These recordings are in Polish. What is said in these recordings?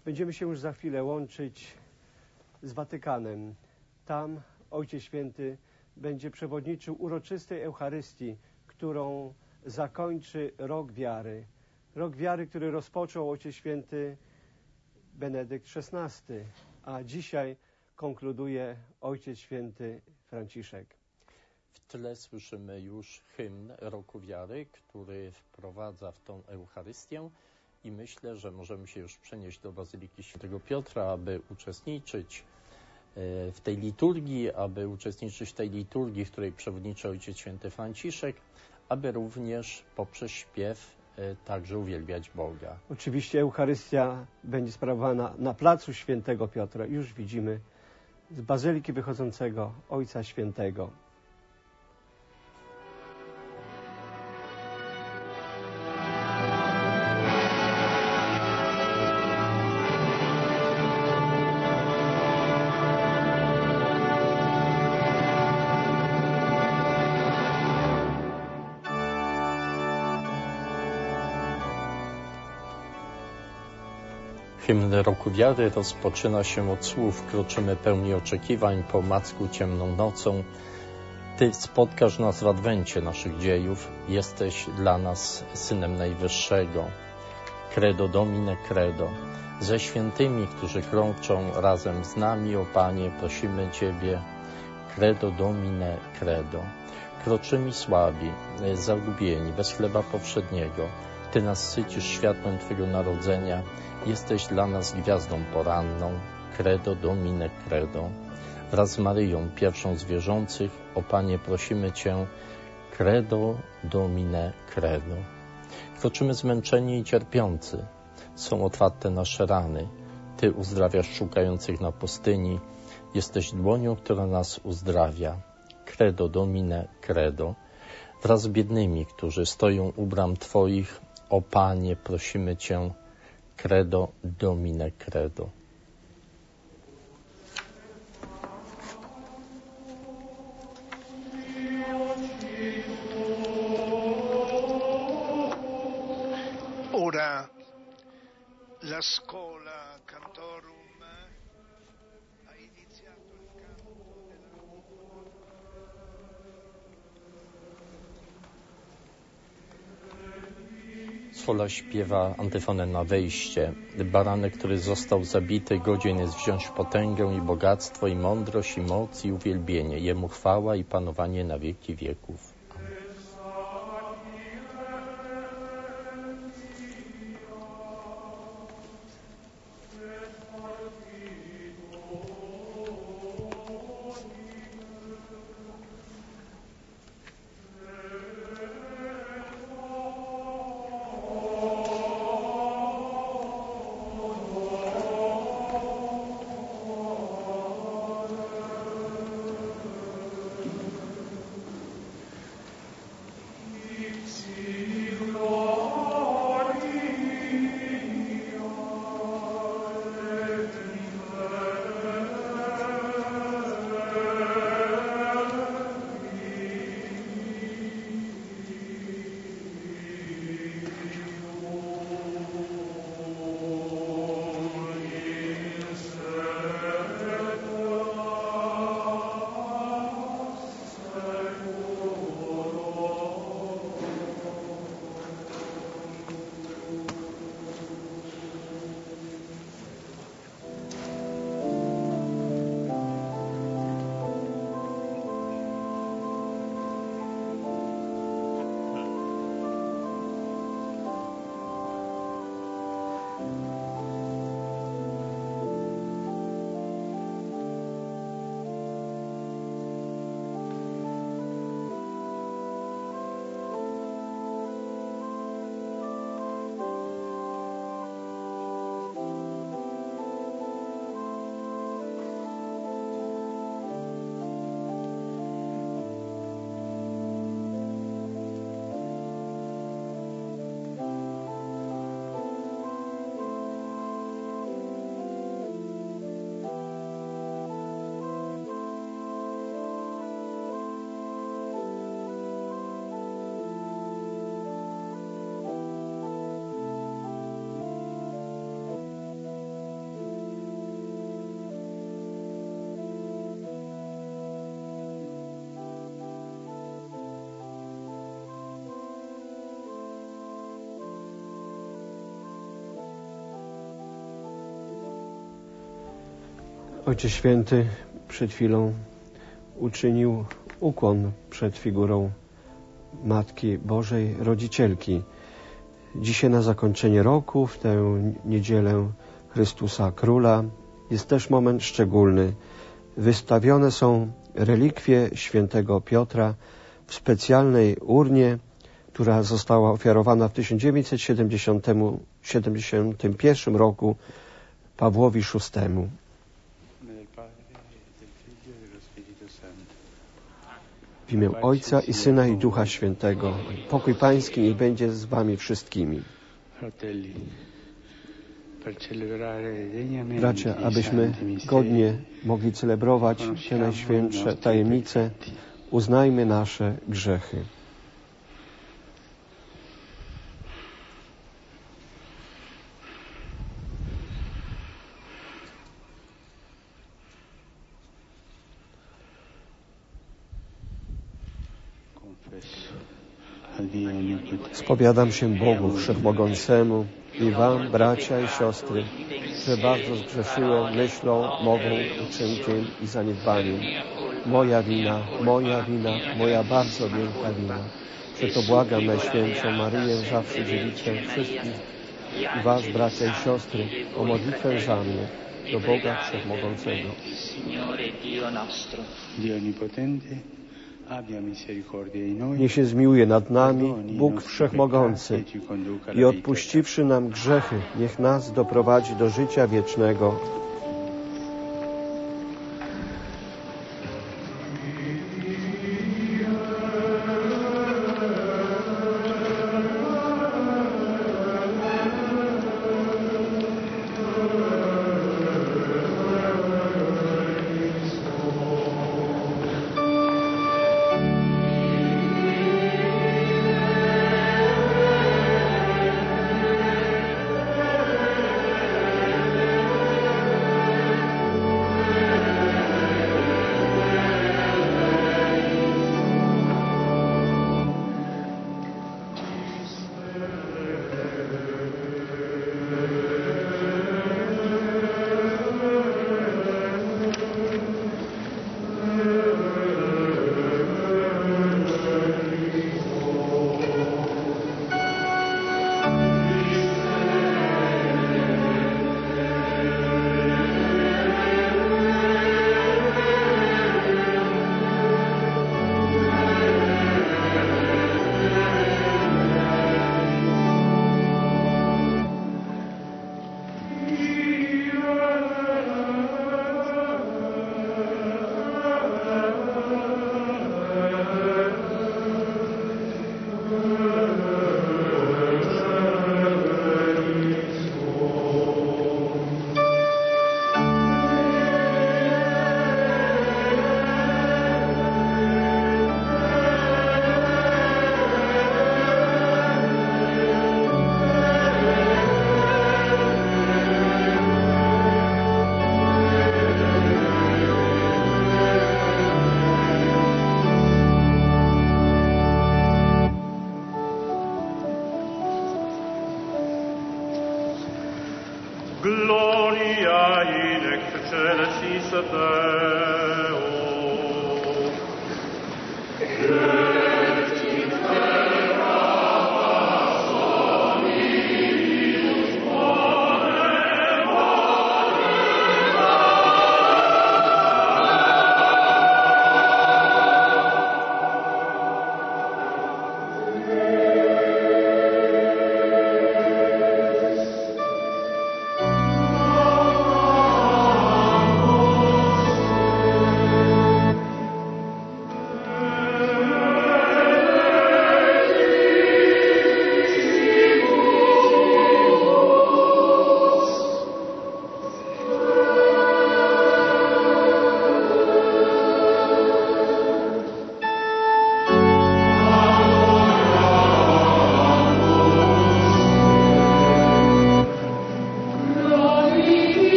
Będziemy się już za chwilę łączyć z Watykanem. Tam Ojciec Święty będzie przewodniczył uroczystej Eucharystii, którą zakończy rok wiary. Rok wiary, który rozpoczął Ojciec Święty Benedykt XVI, a dzisiaj konkluduje Ojciec Święty Franciszek. W tle słyszymy już hymn Roku Wiary, który wprowadza w tą Eucharystię i myślę, że możemy się już przenieść do Bazyliki Świętego Piotra, aby uczestniczyć w tej liturgii, w której przewodniczy Ojciec Święty Franciszek, aby również poprzez śpiew także uwielbiać Boga. Oczywiście Eucharystia będzie sprawowana na placu Świętego Piotra. Już widzimy z Bazyliki wychodzącego Ojca Świętego. Hymn Roku Wiary rozpoczyna się od słów: kroczymy pełni oczekiwań po Macku ciemną nocą. Ty spotkasz nas w adwencie naszych dziejów, jesteś dla nas Synem Najwyższego. Credo Domine credo. Ze świętymi, którzy kroczą razem z nami, o Panie, prosimy Ciebie. Credo Domine credo. Kroczymy słabi, zagubieni, bez chleba powszedniego. Ty nas sycisz światłem Twego narodzenia, jesteś dla nas gwiazdą poranną. Credo Domine credo. Wraz z Maryją, pierwszą z wierzących, o Panie, prosimy Cię. Credo Domine credo. Kroczymy zmęczeni i cierpiący. Są otwarte nasze rany. Ty uzdrawiasz szukających na pustyni. Jesteś dłonią, która nas uzdrawia. Credo Domine credo. Wraz z biednymi, którzy stoją u bram Twoich, o Panie, prosimy Cię. Credo Domine credo. Ora la scuola cantorum ha iniziato il canto Sola śpiewa antyfonę na wejście. Baranek, który został zabity, godzien jest wziąć potęgę i bogactwo, i mądrość, i moc, i uwielbienie. Jemu chwała i panowanie na wieki wieków. Ojcze Święty przed chwilą uczynił ukłon przed figurą Matki Bożej Rodzicielki. Dzisiaj na zakończenie roku, w tę niedzielę Chrystusa Króla, jest też moment szczególny. Wystawione są relikwie świętego Piotra w specjalnej urnie, która została ofiarowana w 1971 roku Pawłowi VI. W imię Ojca i Syna i Ducha Świętego. Pokój Pański niech będzie z wami wszystkimi. Bracia, abyśmy godnie mogli celebrować te najświętsze tajemnice, uznajmy nasze grzechy. Spowiadam się Bogu Wszechmogącemu i wam, bracia i siostry, że bardzo zgrzeszyłem myślą, mową, uczynkiem i zaniedbaniem. Moja wina, moja bardzo wielka wina. Przeto błagam Najświętszą Maryję, zawsze Dziewicę wszystkich i was, bracia i siostry, o modlitwę za mnie do Boga Wszechmogącego. Niech się zmiłuje nad nami Bóg Wszechmogący i odpuściwszy nam grzechy, niech nas doprowadzi do życia wiecznego. Gloria in excelsis Deo. Amen.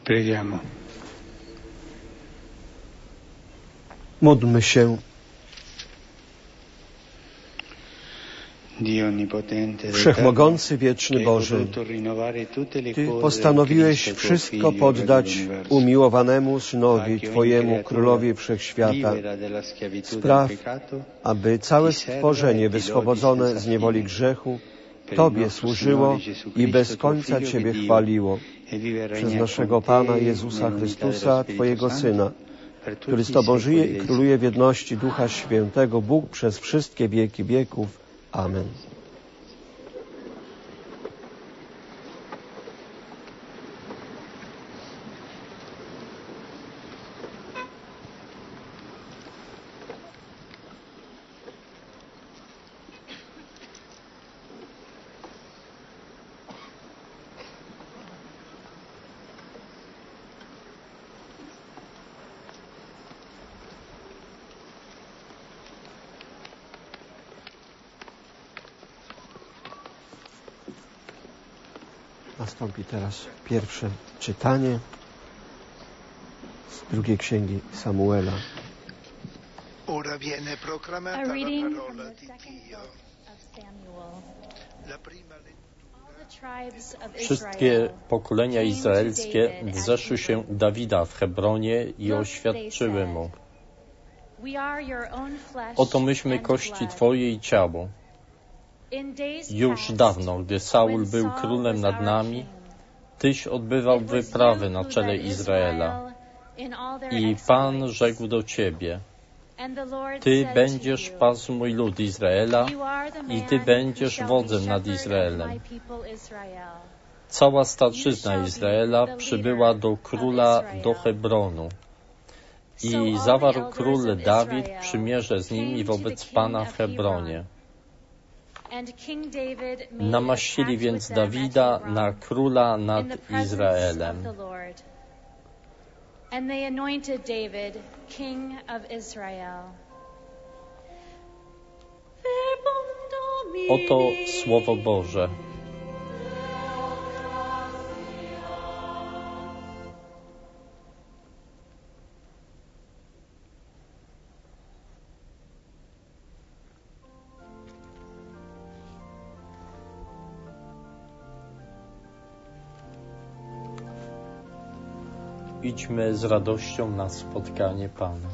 Preghiamo. Módlmy się. Wszechmogący, wieczny Boże, Ty postanowiłeś wszystko poddać umiłowanemu Synowi Twojemu, Królowi Wszechświata. Spraw, aby całe stworzenie wyswobodzone z niewoli grzechu Tobie służyło i bez końca Ciebie chwaliło. Przez naszego Pana Jezusa Chrystusa, Twojego Syna, który z Tobą żyje i króluje w jedności Ducha Świętego, Bóg przez wszystkie wieki wieków. Amen. Nastąpi teraz pierwsze czytanie z drugiej księgi Samuela. Ora viene proclamata A la reading parola from the di second Dio. book of Samuel. La prima lettura. All the tribes of Wszystkie Israel pokolenia came to izraelskie David at wzeszły się Hebron. Dawida w Hebronie i Look, oświadczyły they mu: said, "We are your own flesh Oto myśmy and kości blood." Twoje i ciało. In days Już past, dawno, gdy Saul when był Saul królem was nad our nami, king, Tyś odbywał it was wyprawy you na who czele led Izraela. Israel in all their I Pan exploits. rzekł do Ciebie: And the Lord Ty said będziesz to you, pasł mój lud Izraela "You are the i man Ty who będziesz shall wodzem be nad shepherd of Izraelem. my people Israel. Cała staczyzna Izraela przybyła do króla do Hebronu. I zawarł król Dawid przymierze z nimi wobec Pana w Hebronie. Namaścili więc Dawida na króla nad Izraelem. And they anointed David king of Israel. Oto słowo Boże. Idźmy z radością na spotkanie Pana.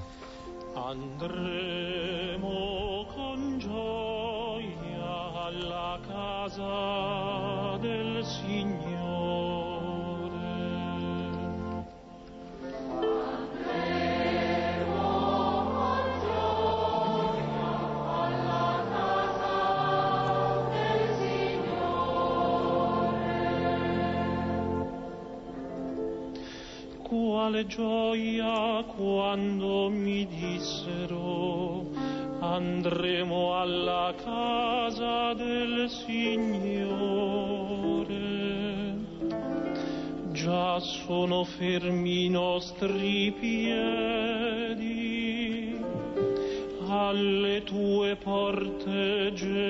Andremo con gioia alla casa del Signore. Quale gioia quando mi dissero: andremo alla casa del Signore. Già sono fermi i nostri piedi alle tue porte,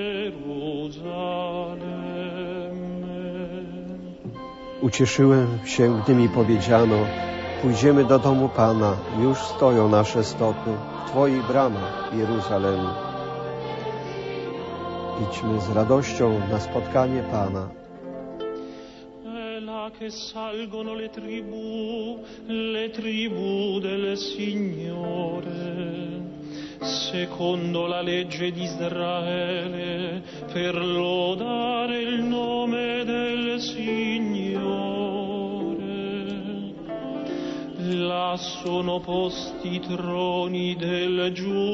Gerusalemme. Ucieszyłem się, gdy mi powiedziano: pójdziemy do domu Pana, już stoją nasze stopy w Twoich bramach, Jeruzalem. Idźmy z radością na spotkanie Pana. Là che salgono le tribù del Signore, secondo la legge di Israele, per lodare il nome del Signore. Là sono posti i troni del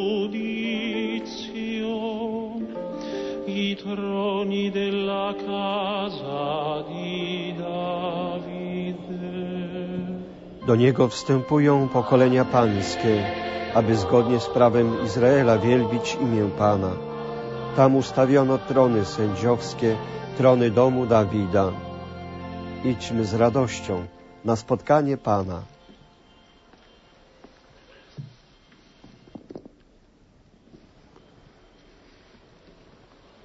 giudizio, i troni della casa di Davide. Do Niego wstępują pokolenia pańskie, aby zgodnie z prawem Izraela wielbić imię Pana. Tam ustawiono trony sędziowskie, trony domu Dawida. Idźmy z radością na spotkanie Pana.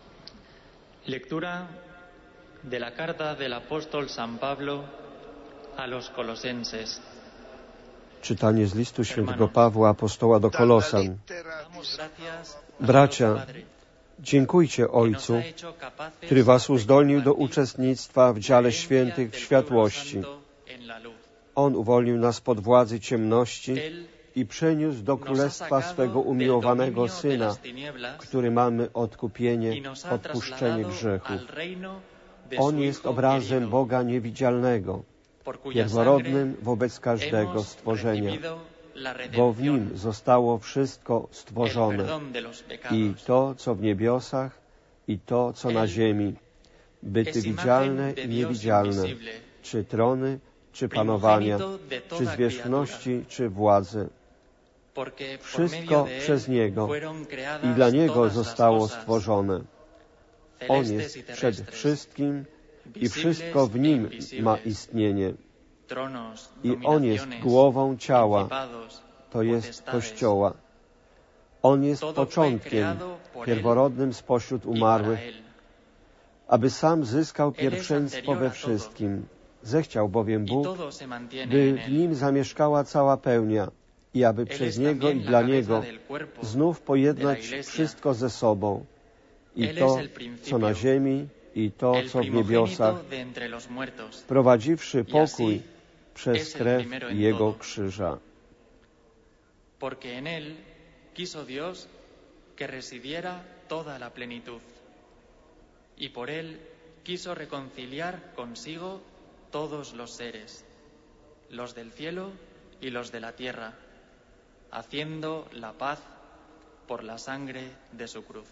Lectura de la carta del apóstol San Pablo a los colosenses. Czytanie z listu świętego Pawła apostoła do Kolosan. Bracia, dziękujcie Ojcu, który was uzdolnił do uczestnictwa w dziale świętych w światłości. On uwolnił nas spod władzy ciemności i przeniósł do królestwa swego umiłowanego Syna, w którym mamy odkupienie, odpuszczenie grzechów. On jest obrazem Boga niewidzialnego, pierworodnym wobec każdego stworzenia, bo w Nim zostało wszystko stworzone, i to, co w niebiosach, i to, co na ziemi, byty widzialne i niewidzialne, czy trony, czy panowania, czy zwierzchności, czy władze. Wszystko przez Niego i dla Niego zostało stworzone. On jest przed wszystkim i wszystko w Nim ma istnienie. I On jest głową ciała, to jest Kościoła. On jest początkiem, pierworodnym spośród umarłych, aby sam zyskał pierwszeństwo we wszystkim. Zechciał bowiem Bóg, by w Nim zamieszkała cała pełnia i aby przez Niego i dla Niego znów pojednać wszystko ze sobą, i to, co na ziemi, i to, co w niebiosach, wprowadziwszy pokój przez krew Jego krzyża. Porque en él quiso Dios que residiera toda la plenitud, y por él quiso reconciliar consigo todos los seres, los del cielo y los de la tierra, haciendo la paz por la sangre de su cruz.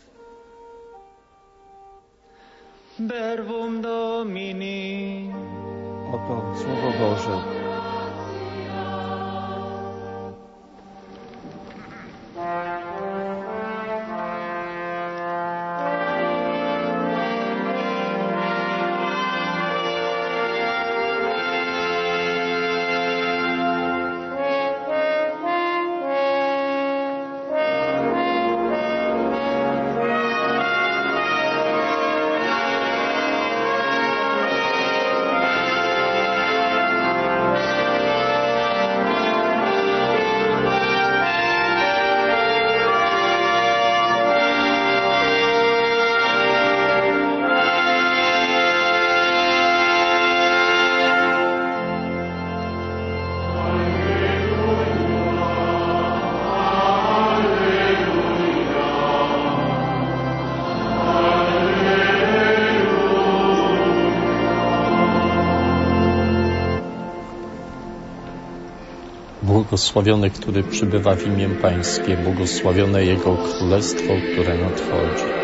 Verbum Domini. Oto Słowo Boże. Błogosławiony, który przybywa w imię Pańskie, błogosławione Jego Królestwo, które nadchodzi.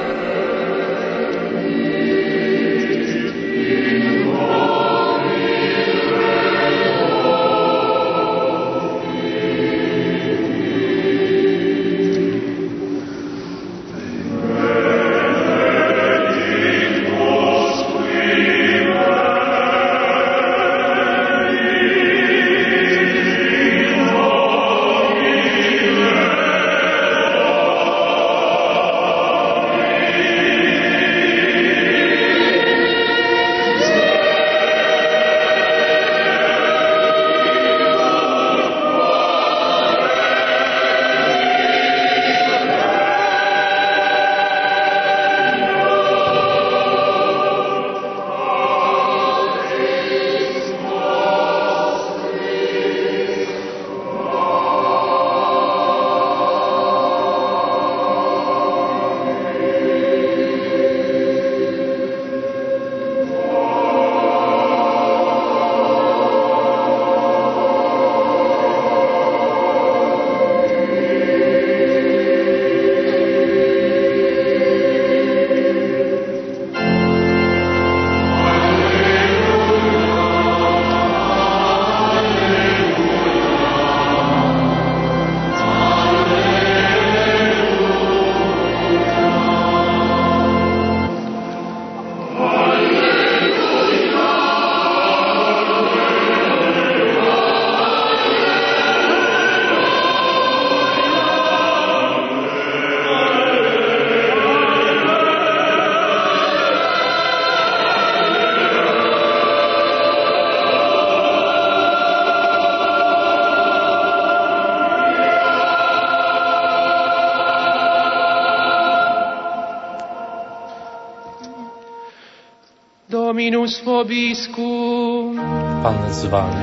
Dominus vobiscum. Pan z wami.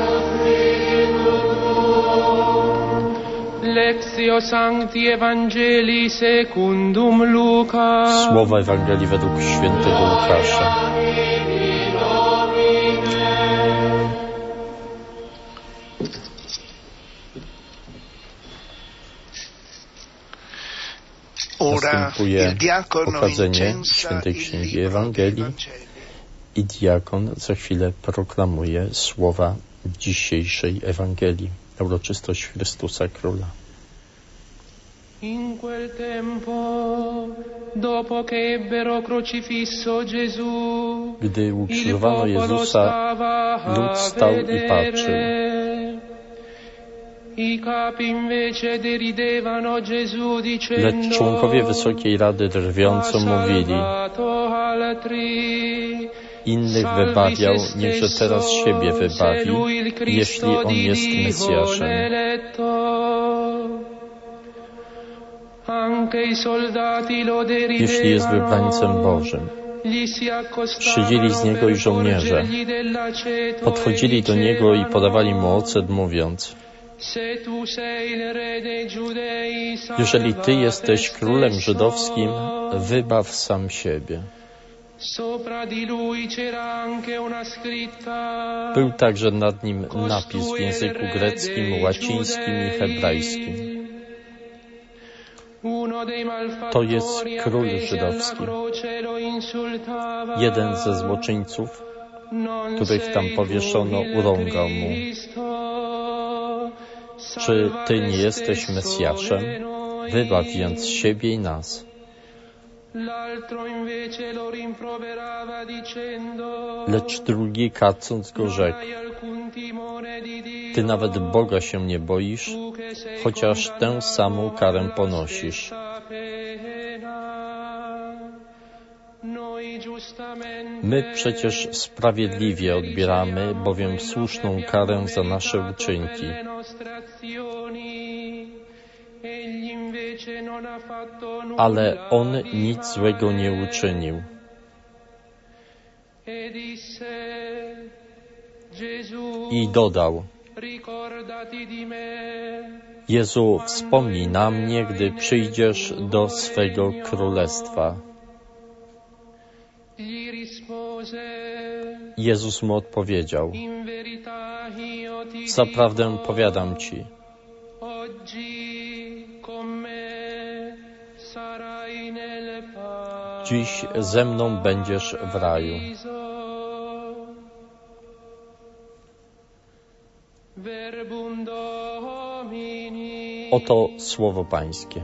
Lectio Sancti Evangelii secundum Luca. Słowa Ewangelii według świętego Łukasza. Następuje pochodzenie świętej księgi Ewangelii i diakon za chwilę proklamuje słowa dzisiejszej Ewangelii, uroczystość Chrystusa Króla. In quel tempo, dopo che ebbero crocifisso Gesù, gdy ukrzyżowano Jezusa, lud stał i patrzył. Lecz członkowie Wysokiej Rady drwiąco mówili: innych wybawiał, niechże teraz siebie wybawi, jeśli On jest Mesjaszem. Jeśli jest wybrańcem Bożym. Szydzili z Niego i żołnierze. Podchodzili do Niego i podawali Mu ocet, mówiąc: jeżeli Ty jesteś królem żydowskim, wybaw sam siebie. Był także nad nim napis w języku greckim, łacińskim i hebrajskim. To jest król żydowski. Jeden ze złoczyńców, których tam powieszono, urągał mu: czy Ty nie jesteś Mesjaszem? Wybaw więc siebie i nas. Lecz drugi, karcąc go, rzekł: Ty nawet Boga się nie boisz, chociaż tę samą karę ponosisz. My przecież sprawiedliwie odbieramy bowiem słuszną karę za nasze uczynki. Ale on nic złego nie uczynił. I dodał: Jezu, wspomnij na mnie, gdy przyjdziesz do swego królestwa. Jezus mu odpowiedział: zaprawdę powiadam Ci, dziś ze mną będziesz w raju. Oto słowo Pańskie.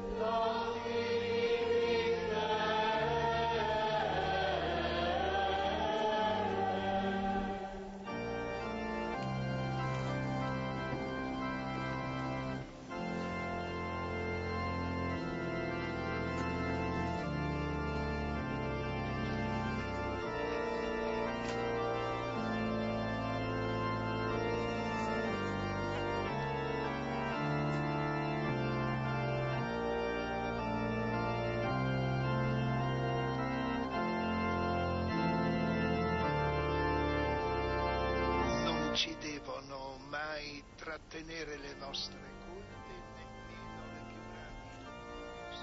Ci devono mai trattenere le nostre colpe, nemmeno le più gravi.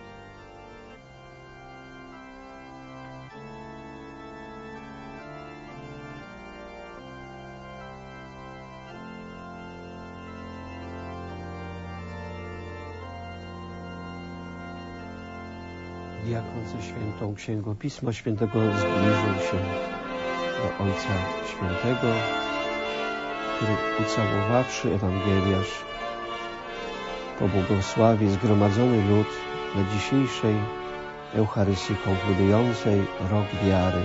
Diakon ze świętą księgą Pisma Świętego zbliżył się do Ojca Świętego, który, ucałowawszy Ewangeliarz, pobłogosławi zgromadzony lud na dzisiejszej Eucharystii konkludującej rok wiary.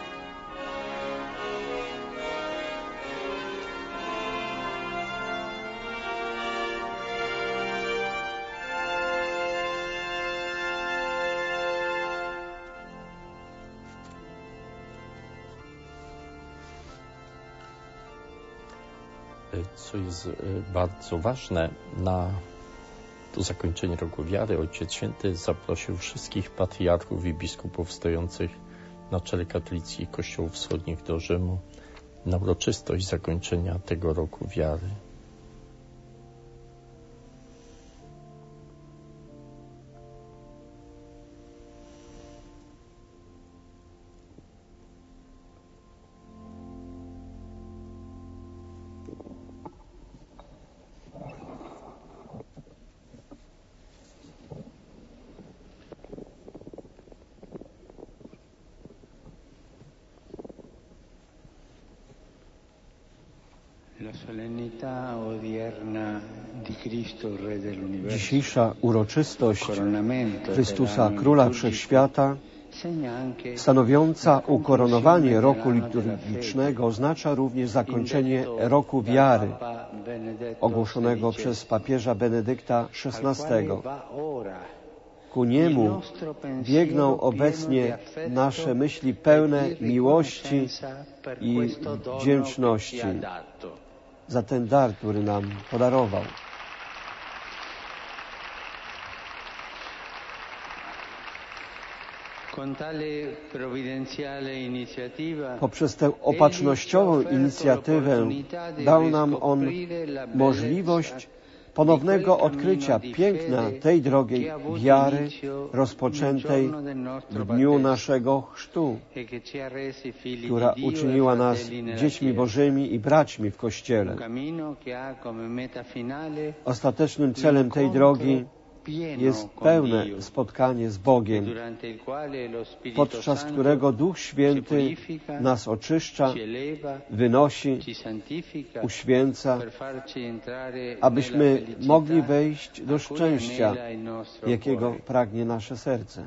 Co jest bardzo ważne, na to zakończenie roku wiary Ojciec Święty zaprosił wszystkich patriarchów i biskupów stojących na czele katolickich kościołów wschodnich do Rzymu, na uroczystość zakończenia tego roku wiary. Dzisiejsza uroczystość Chrystusa Króla Wszechświata, stanowiąca ukoronowanie roku liturgicznego, oznacza również zakończenie roku wiary ogłoszonego przez papieża Benedykta XVI. Ku niemu biegną obecnie nasze myśli pełne miłości i wdzięczności za ten dar, który nam podarował. Poprzez tę opatrznościową inicjatywę dał nam On możliwość ponownego odkrycia piękna tej drogi wiary rozpoczętej w dniu naszego chrztu, która uczyniła nas dziećmi Bożymi i braćmi w Kościele. Ostatecznym celem tej drogi jest pełne spotkanie z Bogiem, podczas którego Duch Święty nas oczyszcza, wynosi, uświęca, abyśmy mogli wejść do szczęścia, jakiego pragnie nasze serce.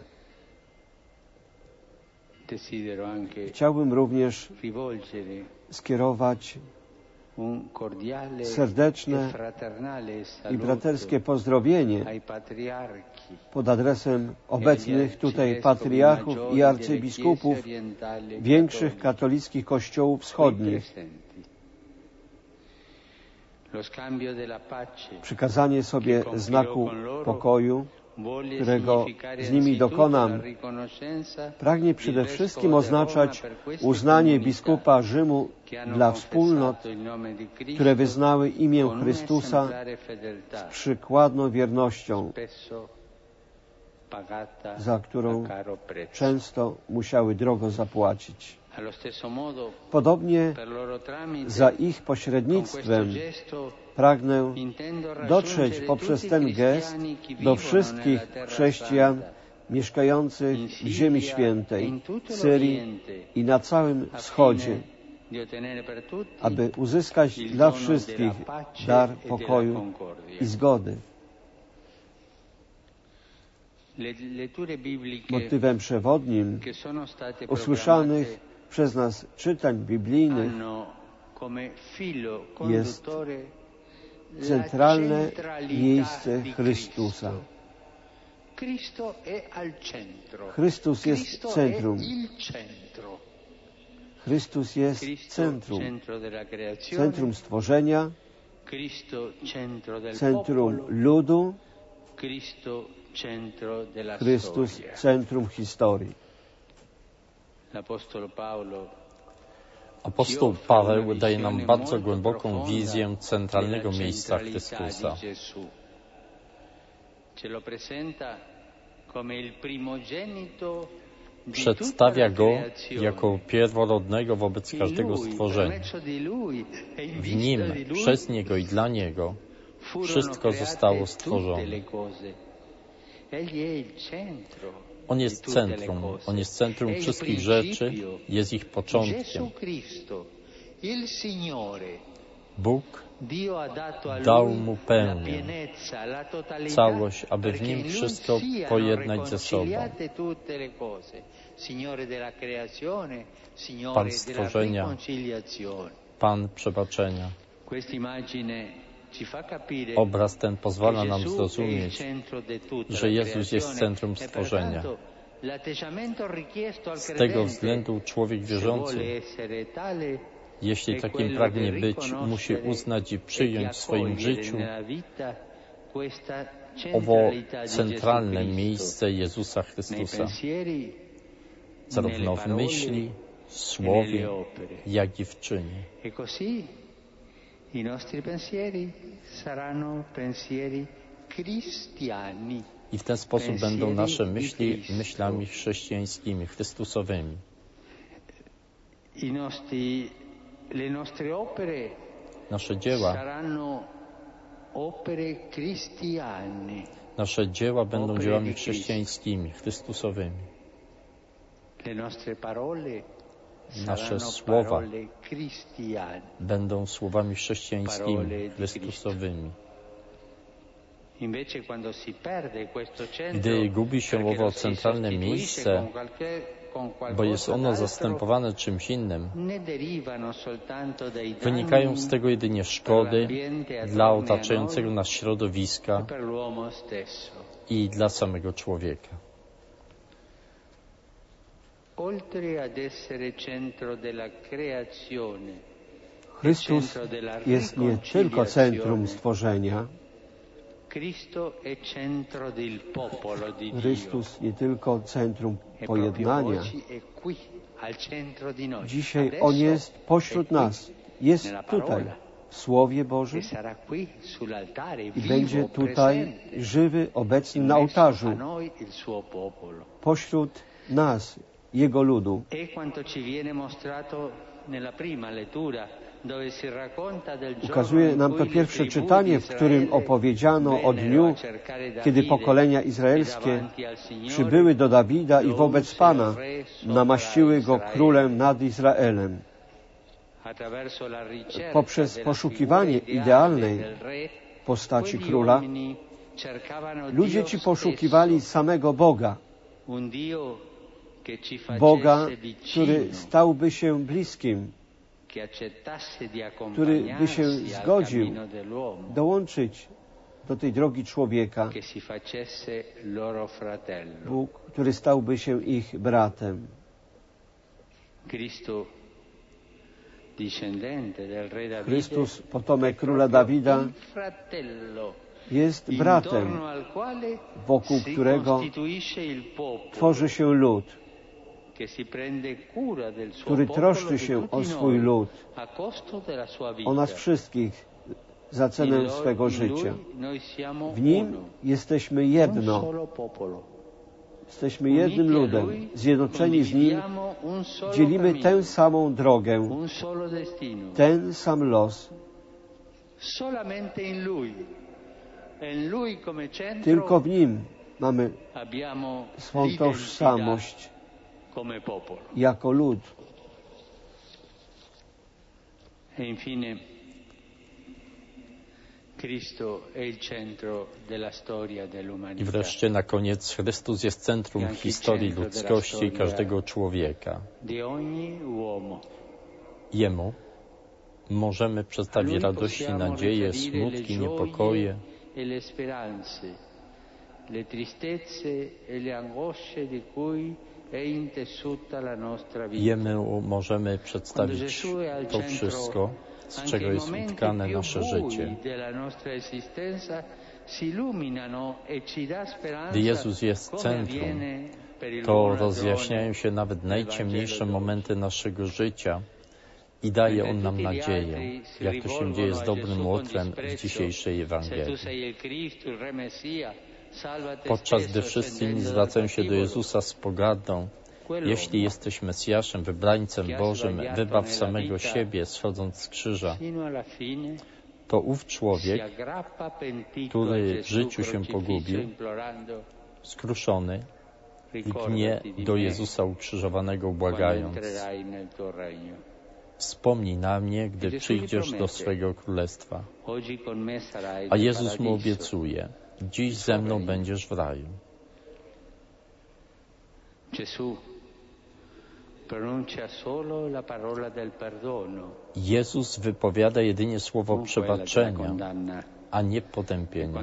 Chciałbym również skierować serdeczne i braterskie pozdrowienie pod adresem obecnych tutaj patriarchów i arcybiskupów większych katolickich kościołów wschodnich. Przykazanie sobie znaku pokoju, którego z nimi dokonam, pragnie przede wszystkim oznaczać uznanie biskupa Rzymu dla wspólnot, które wyznały imię Chrystusa z przykładną wiernością, za którą często musiały drogo zapłacić. Podobnie za ich pośrednictwem pragnę dotrzeć poprzez ten gest do wszystkich chrześcijan mieszkających w Ziemi Świętej, Syrii i na całym Wschodzie, aby uzyskać dla wszystkich dar pokoju i zgody. Motywem przewodnim usłyszanych przez nas czytań biblijnych jest centralne miejsce Chrystusa. Chrystus jest centrum. Chrystus jest centrum. Centrum stworzenia, centrum ludu, Chrystus centrum historii. Apostoł Paweł daje nam bardzo głęboką wizję centralnego miejsca Chrystusa. Przedstawia Go jako pierworodnego wobec każdego stworzenia. W Nim, przez Niego i dla Niego wszystko zostało stworzone. On jest centrum. On jest centrum wszystkich rzeczy, jest ich początkiem. Bóg dał Mu pełnię, całość, aby w Nim wszystko pojednać ze sobą. Pan stworzenia, Pan przebaczenia. Obraz ten pozwala nam zrozumieć, że Jezus jest centrum stworzenia. Z tego względu człowiek wierzący, jeśli takim pragnie być, musi uznać i przyjąć w swoim życiu owo centralne miejsce Jezusa Chrystusa. zarówno w myśli, słowie, jak i w czynie. E così i nostri pensieri saranno pensieri cristiani. I w ten sposób będą nasze myśli myślami chrześcijańskimi, chrystusowymi. Le nostre opere nasze dzieła saranno opere cristiane. Nasze dzieła będą dziełami chrześcijańskimi, chrystusowymi. Le nostre parole nasze słowa będą słowami chrześcijańskimi, chrystusowymi. Gdy gubi się owo centralne miejsce, bo jest ono zastępowane czymś innym, wynikają z tego jedynie szkody dla otaczającego nas środowiska i dla samego człowieka. Chrystus jest nie tylko centrum stworzenia, Chrystus nie tylko centrum pojednania. Dzisiaj On jest pośród nas, jest tutaj w Słowie Bożym i będzie tutaj żywy, obecny na ołtarzu pośród nas, Jego ludu. Ukazuje nam to pierwsze czytanie, w którym opowiedziano o dniu, kiedy pokolenia izraelskie przybyły do Dawida i wobec Pana namaściły Go królem nad Izraelem. Poprzez poszukiwanie idealnej postaci króla, ludzie ci poszukiwali samego Boga. Boga, który stałby się bliskim, który by się zgodził dołączyć do tej drogi człowieka, Bóg, który stałby się ich bratem. Chrystus, potomek króla Dawida, jest bratem, wokół którego tworzy się lud, który troszczy się o swój lud, o nas wszystkich za cenę swego życia. W Nim jesteśmy jedno. Jesteśmy jednym ludem, zjednoczeni z Nim, dzielimy tę samą drogę, ten sam los. Tylko w Nim mamy swą tożsamość jako lud. I wreszcie na koniec Chrystus jest centrum historii ludzkości i każdego człowieka. Jemu możemy przedstawić radość i nadzieję, smutki, niepokoje, Jemu możemy przedstawić to wszystko, z czego jest utkane nasze życie. Gdy Jezus jest centrum, to rozjaśniają się nawet najciemniejsze momenty naszego życia i daje On nam nadzieję, jak to się dzieje z dobrym łotrem w dzisiejszej Ewangelii. Podczas gdy wszyscy inni zwracają się do Jezusa z pogardą, jeśli jesteś Mesjaszem, wybrańcem Bożym, wybaw samego siebie, schodząc z krzyża, to ów człowiek, który w życiu się pogubił, skruszony, lgnie do Jezusa ukrzyżowanego, błagając: wspomnij na mnie, gdy przyjdziesz do swego królestwa. A Jezus mu obiecuje: dziś ze mną będziesz w raju. Jezus wypowiada jedynie słowo przebaczenia, a nie potępienia.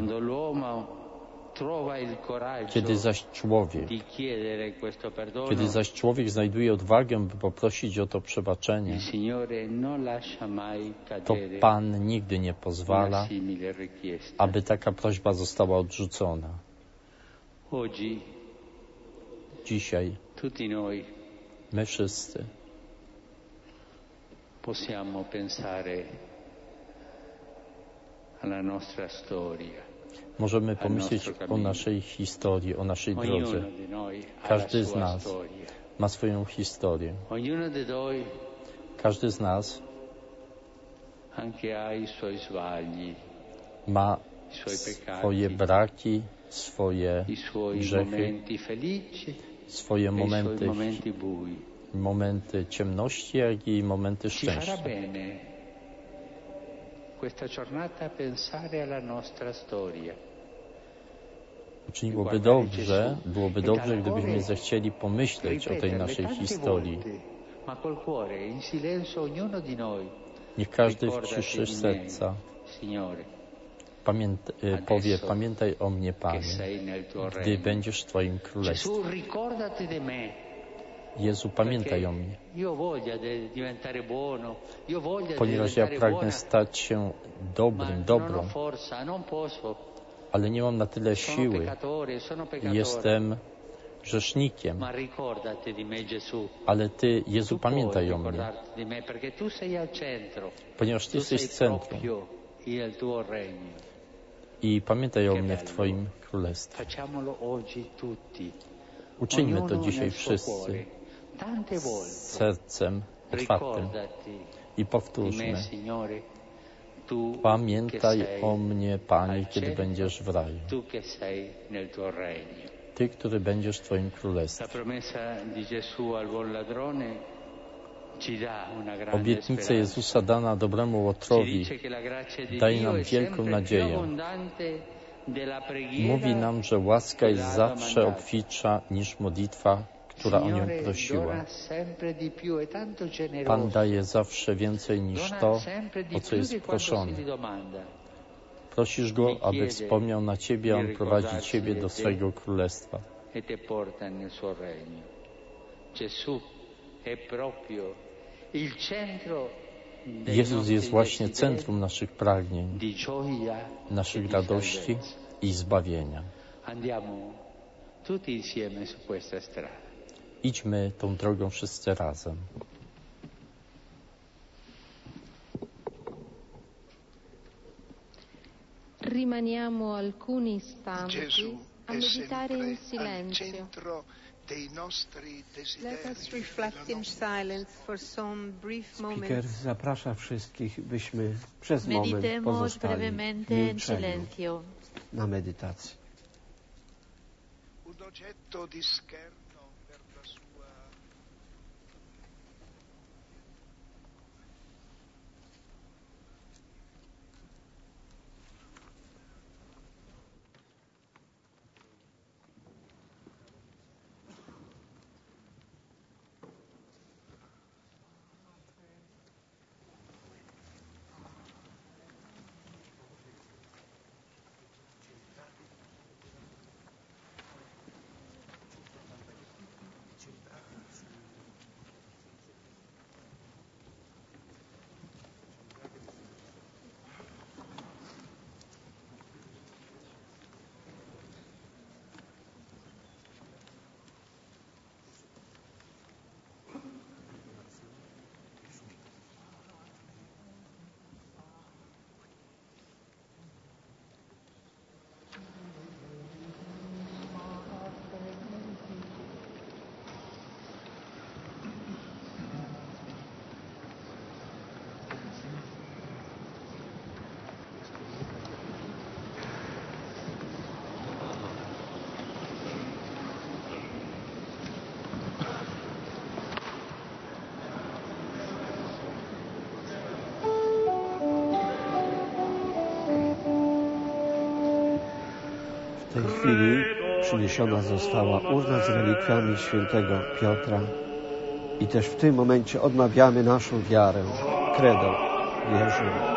Kiedy zaś człowiek znajduje odwagę, by poprosić o to przebaczenie, to Pan nigdy nie pozwala, aby taka prośba została odrzucona. Dzisiaj My wszyscy possiamo pensare alla nostra storia. możemy pomyśleć o naszej historii, o naszej drodze. Każdy z nas ma swoją historię. Każdy z nas ma swoje braki, swoje grzechy, swoje momenty ciemności, jak i momenty szczęścia. Byłoby dobrze, gdybyśmy zechcieli pomyśleć o tej naszej historii. Niech każdy w ciszy serca powie: pamiętaj o mnie, Panie, gdy będziesz w Twoim Królestwie. Jezu, pamiętaj o mnie, ponieważ ja pragnę stać się dobrą, ale nie mam na tyle siły. Jestem grzesznikiem, ale Ty, Jezu, pamiętaj o mnie, ponieważ Ty jesteś centrum i pamiętaj o mnie w Twoim Królestwie. Uczyńmy to dzisiaj wszyscy z sercem otwartym i powtórzmy: pamiętaj o mnie, Panie, kiedy będziesz w raju. Ty, który będziesz w Twoim Królestwie. Obietnica Jezusa dana dobremu łotrowi daje nam wielką nadzieję. Mówi nam, że łaska jest zawsze obfitsza niż modlitwa, która o nią prosiła. Pan daje zawsze więcej niż to, o co jest proszony. Prosisz Go, aby wspomniał na Ciebie, a On prowadzi Ciebie do swojego Królestwa. Jezus jest właśnie centrum naszych pragnień, naszych radości i zbawienia. Idźmy tą drogą wszyscy razem. Rimaniamo alcuni istanti a meditare in silenzio. Let us reflect in silence for some brief Speaker moments. zaprasza wszystkich, byśmy przez moment Meditemos pozostali brevemente w en milczeniu silencio. na medytacji. Un oggetto di scherno per la sua W tej chwili przyniesiona została urna z relikwiami świętego Piotra i też w tym momencie odmawiamy naszą wiarę. Credo, wierzymy.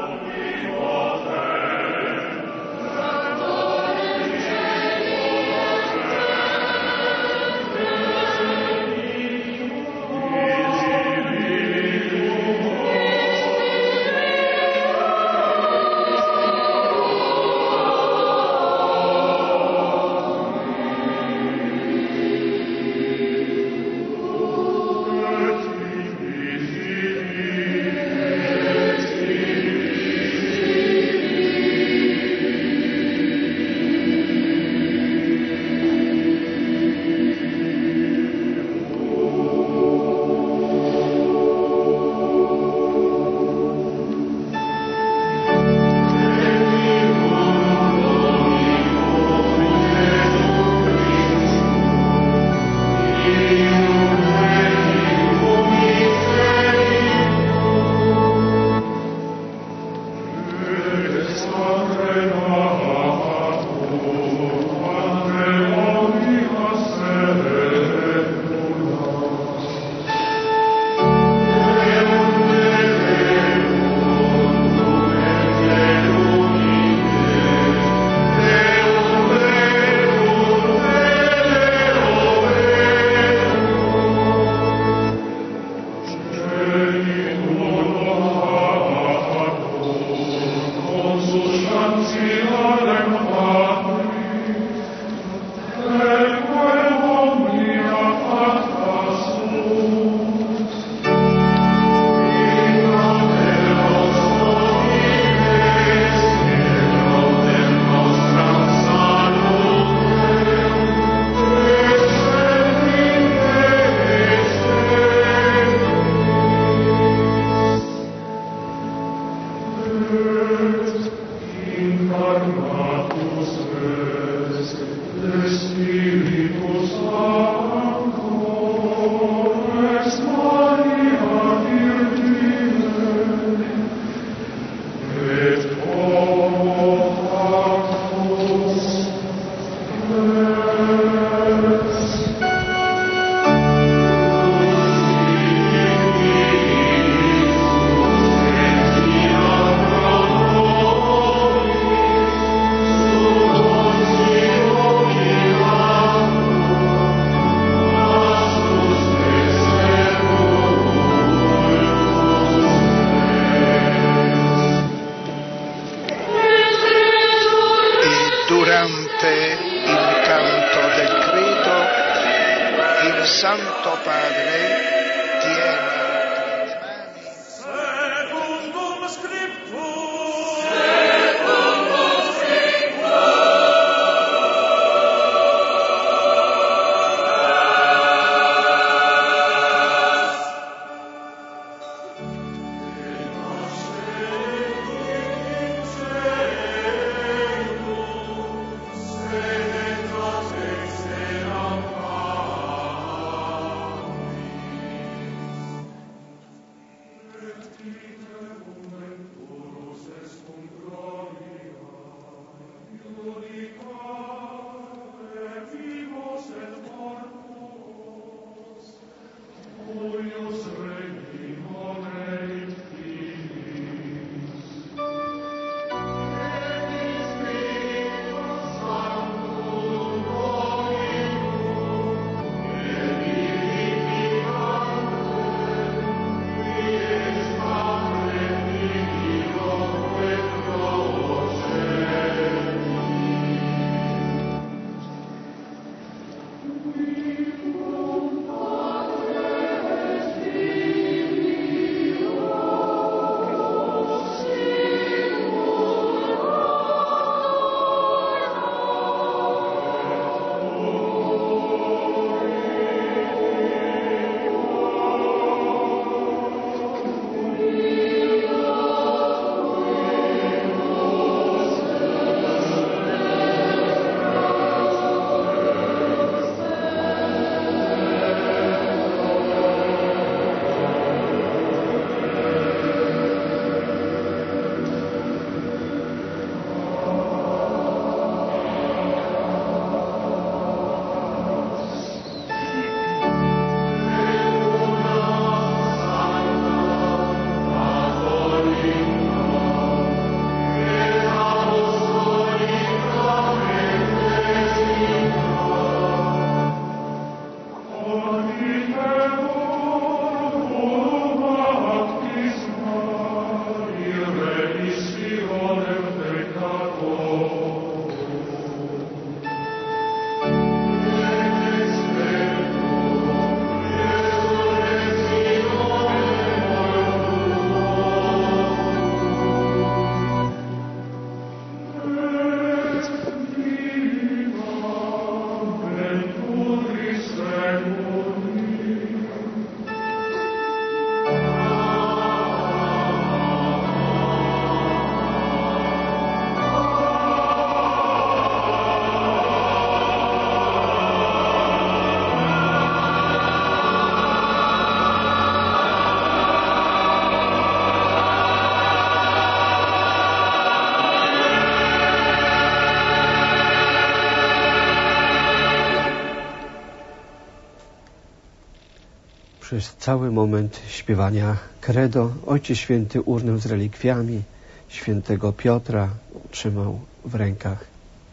Przez cały moment śpiewania Credo Ojciec Święty urnę z relikwiami świętego Piotra trzymał w rękach.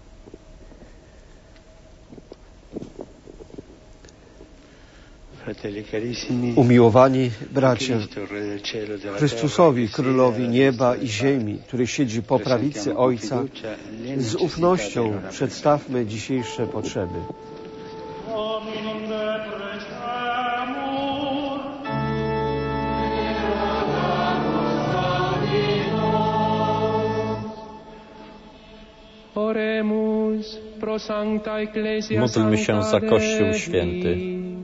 Umiłowani bracia, Chrystusowi, Królowi nieba i ziemi, który siedzi po prawicy Ojca, z ufnością przedstawmy dzisiejsze potrzeby. Módlmy się za Kościół Święty.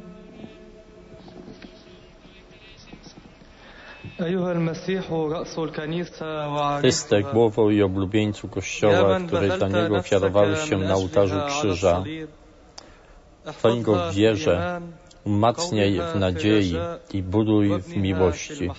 Chryste, głową i oblubieńcu Kościoła, który dla Niego ofiarowałeś się na ołtarzu krzyża, chwań Go w wierze, umacniaj w nadziei i buduj w miłości.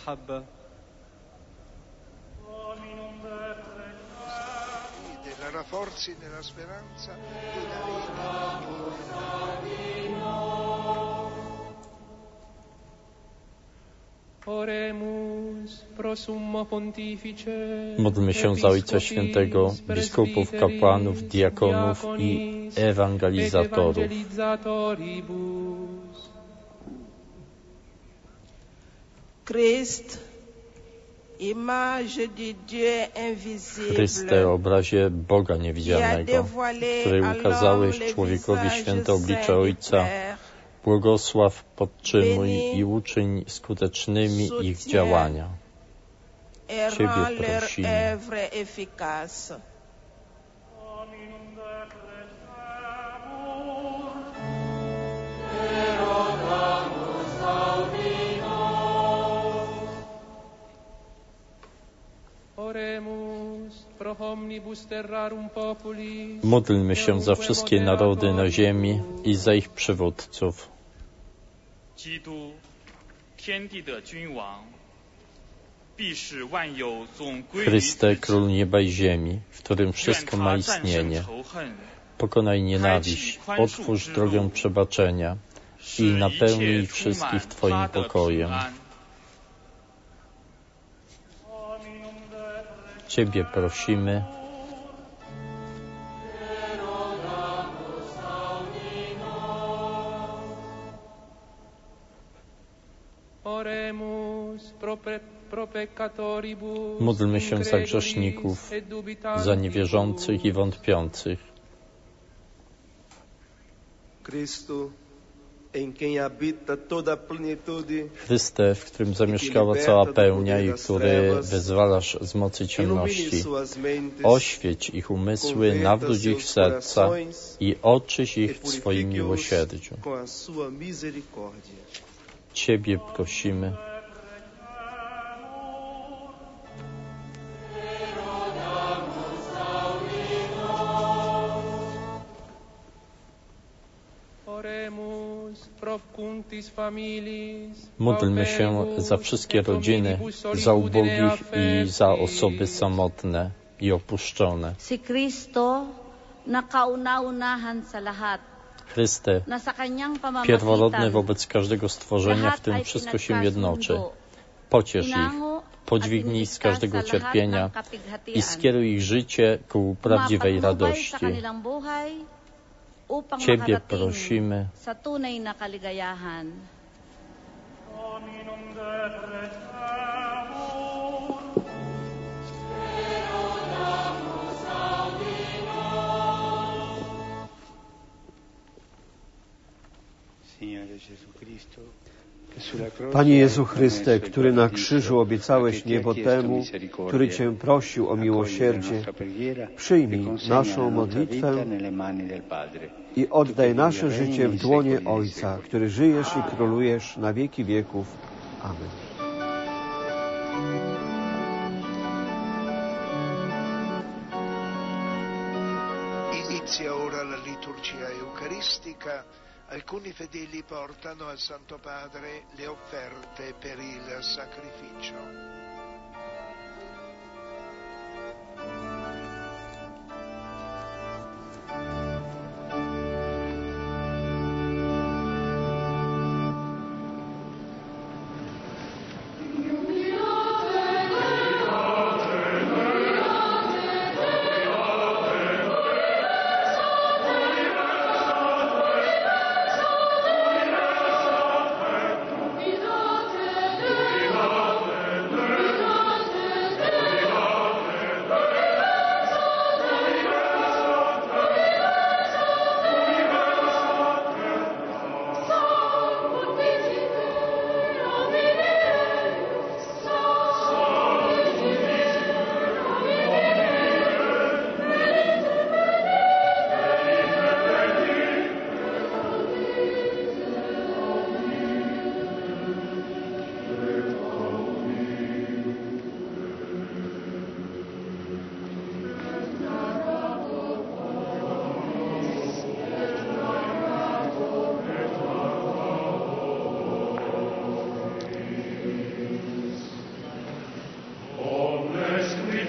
Módlmy się za Ojca Świętego, biskupów, kapłanów, diakonów i ewangelizatorów. Chryste, obrazie Boga niewidzialnego, który ukazałeś człowiekowi święte oblicze Ojca, błogosław, podtrzymuj i uczyń skutecznymi ich działania. Ciebie prosimy. Módlmy się za wszystkie narody na ziemi i za ich przywódców. Chryste, Król nieba i ziemi, w którym wszystko ma istnienie, pokonaj nienawiść, otwórz drogę przebaczenia i napełnij wszystkich Twoim pokojem. Ciebie prosimy. Módlmy się za grzeszników, za niewierzących i wątpiących. Chryste, w którym zamieszkała cała pełnia i który wyzwalasz z mocy ciemności, oświeć ich umysły, nawróć ich serca i oczyść ich w swoim miłosierdziu. Ciebie prosimy. Módlmy się za wszystkie rodziny, za ubogich i za osoby samotne i opuszczone. Chryste, pierworodny wobec każdego stworzenia, w tym wszystko się jednoczy. Pociesz ich, podźwignij z każdego cierpienia i skieruj ich życie ku prawdziwej radości. Ciebie prosimy. Panie Jezu Chryste, który na krzyżu obiecałeś niebo temu, który Cię prosił o miłosierdzie, przyjmij naszą modlitwę i oddaj nasze życie w dłonie Ojca, który żyjesz i królujesz na wieki wieków. Amen. Inizia ora la liturgia eucaristica. Alcuni fedeli portano al Santo Padre le offerte per il sacrificio.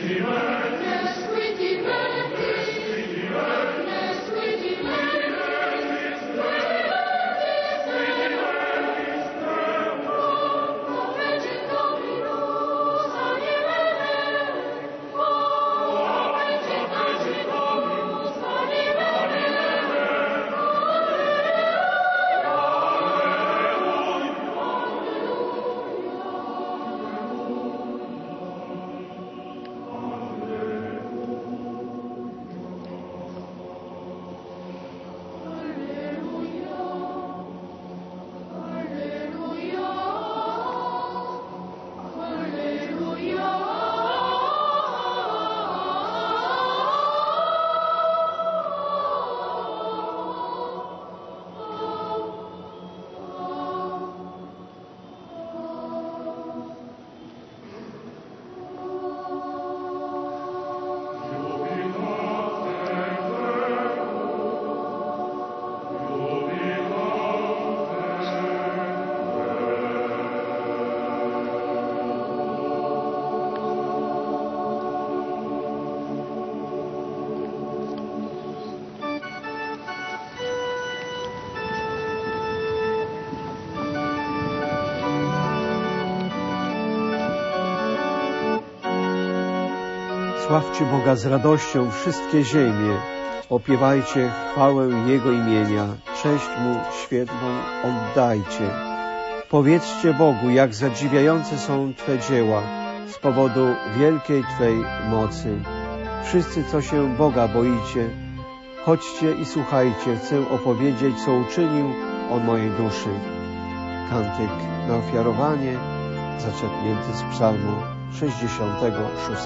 Sławcie Boga z radością, wszystkie ziemie. Opiewajcie chwałę Jego imienia. Cześć Mu świętą oddajcie. Powiedzcie Bogu, jak zadziwiające są Twe dzieła z powodu wielkiej Twej mocy. Wszyscy, co się Boga boicie, chodźcie i słuchajcie. Chcę opowiedzieć, co uczynił On mojej duszy. Kantyk na ofiarowanie, zaczerpnięty z psalmu 66.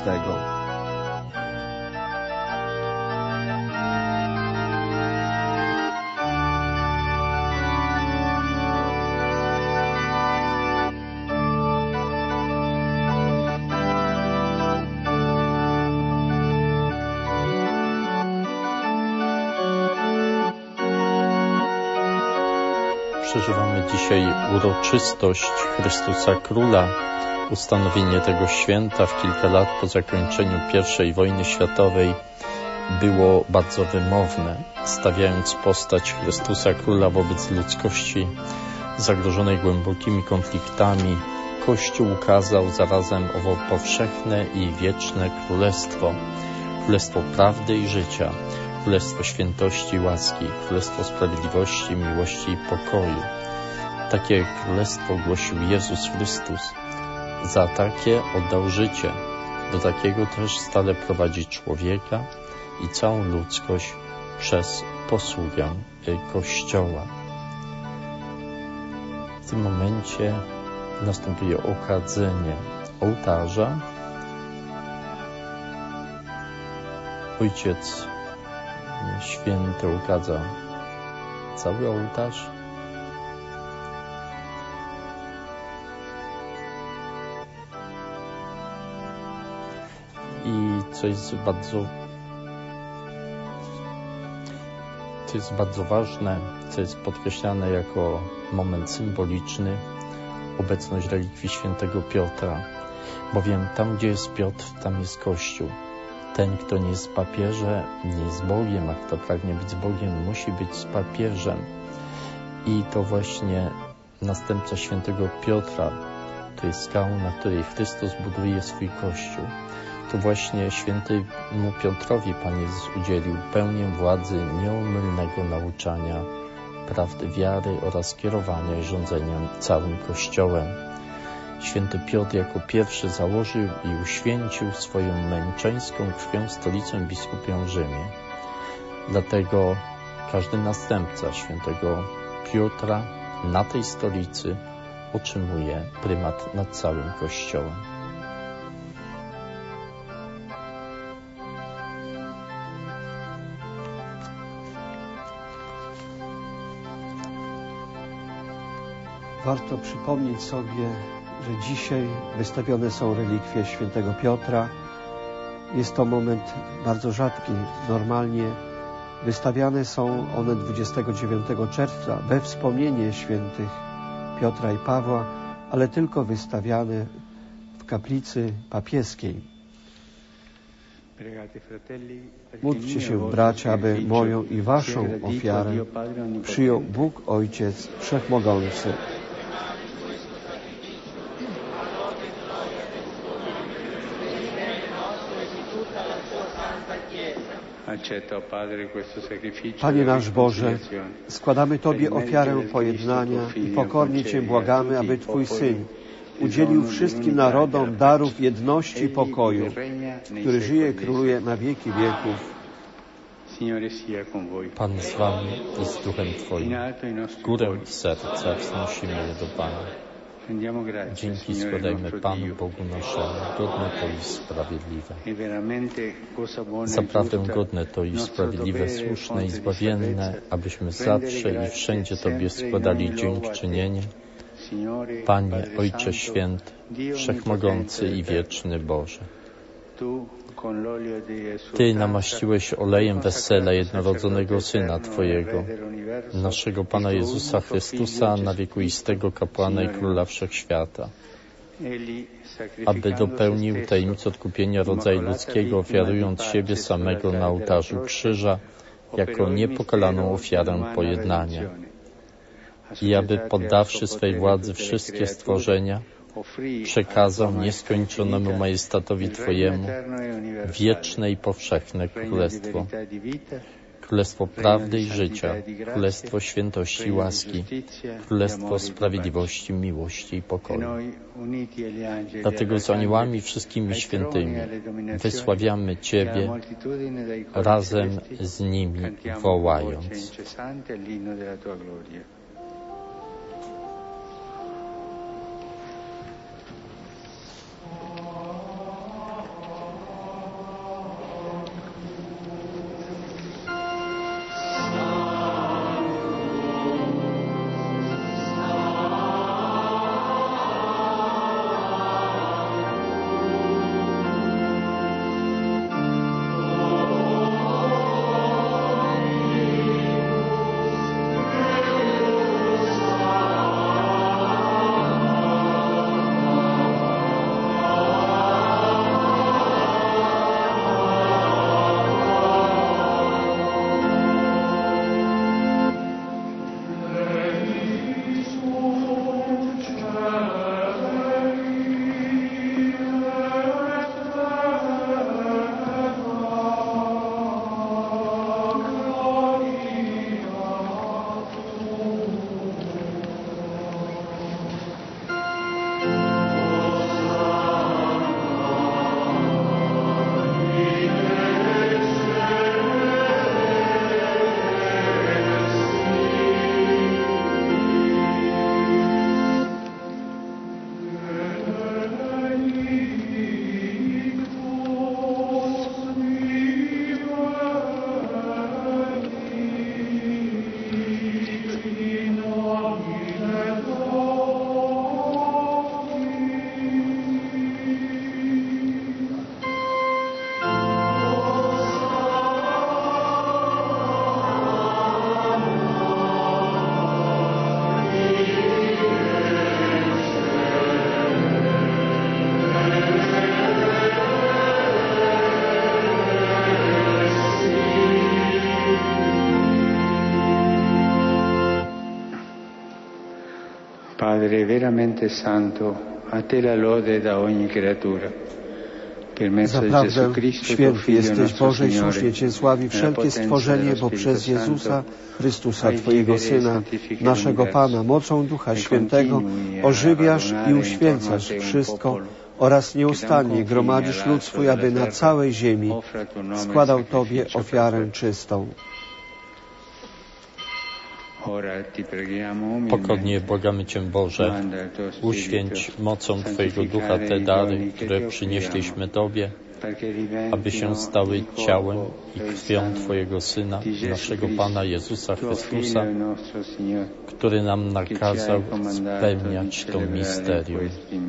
Przeżywamy dzisiaj uroczystość Chrystusa Króla. Ustanowienie tego święta w kilka lat po zakończeniu I wojny światowej było bardzo wymowne, stawiając postać Chrystusa Króla wobec ludzkości zagrożonej głębokimi konfliktami. Kościół ukazał zarazem owo powszechne i wieczne królestwo, królestwo prawdy i życia, królestwo świętości i łaski, królestwo sprawiedliwości, miłości i pokoju. Takie królestwo głosił Jezus Chrystus. Za takie oddał życie. Do takiego też stale prowadzi człowieka i całą ludzkość przez posługę Kościoła. W tym momencie następuje okadzenie ołtarza. Ojciec Święty okadza cały ołtarz. I co jest bardzo ważne, co jest podkreślane jako moment symboliczny, obecność relikwii świętego Piotra, bowiem tam, gdzie jest Piotr, tam jest Kościół. Ten, kto nie jest papieżem, nie jest Bogiem, a kto pragnie być z Bogiem, musi być z papieżem. I to właśnie następca świętego Piotra, to jest skała, na której Chrystus buduje swój Kościół. To właśnie świętemu Piotrowi Pan Jezus udzielił pełnię władzy nieomylnego nauczania, prawdy wiary oraz kierowania i rządzenia całym Kościołem. Święty Piotr jako pierwszy założył i uświęcił swoją męczeńską krwią stolicę biskupią w Rzymie. Dlatego każdy następca świętego Piotra na tej stolicy otrzymuje prymat nad całym Kościołem. Warto przypomnieć sobie, że dzisiaj wystawione są relikwie świętego Piotra. Jest to moment bardzo rzadki. Normalnie wystawiane są one 29 czerwca we wspomnienie świętych Piotra i Pawła, ale tylko wystawiane w kaplicy papieskiej. Módlcie się, bracia, aby moją i waszą ofiarę przyjął Bóg Ojciec Wszechmogący. Panie nasz Boże, składamy Tobie ofiarę pojednania i pokornie Cię błagamy, aby Twój Syn udzielił wszystkim narodom darów jedności i pokoju, który żyje i króluje na wieki wieków. Pan z Wami i z Duchem Twoim. W górę serca wznosimy je do Pana. Dzięki składajmy Panu Bogu naszemu, godne to i sprawiedliwe. Zaprawdę godne to i sprawiedliwe, słuszne i zbawienne, abyśmy zawsze i wszędzie Tobie składali dziękczynienie. Panie, Ojcze Święty, Wszechmogący i Wieczny Boże. Ty namaściłeś olejem wesela jednorodzonego Syna Twojego, naszego Pana Jezusa Chrystusa, na wiekuistego kapłana i Króla Wszechświata, aby dopełnił tajemnicę odkupienia rodzaju ludzkiego, ofiarując siebie samego na ołtarzu krzyża, jako niepokalaną ofiarę pojednania. I aby poddawszy swej władzy wszystkie stworzenia, przekazał nieskończonemu majestatowi Twojemu wieczne i powszechne królestwo, królestwo prawdy i życia, królestwo świętości i łaski, królestwo sprawiedliwości, miłości i pokoju. Dlatego z aniołami wszystkimi świętymi wysławiamy Ciebie, razem z nimi wołając: Padre veramente santo, a Te la lode da ogni creatura. Zaprawdę święty jesteś, Boże, i słusznie Cię sławi wszelkie stworzenie, bo przez Jezusa Chrystusa, Twojego Syna, naszego Pana, mocą Ducha Świętego ożywiasz i uświęcasz wszystko oraz nieustannie gromadzisz lud swój, aby na całej ziemi składał Tobie ofiarę czystą. Pokornie błagamy Cię, Boże, uświęć mocą Twojego Ducha te dary, które przynieśliśmy Tobie, aby się stały ciałem i krwią Twojego Syna, naszego Pana Jezusa Chrystusa, który nam nakazał spełniać to misterium.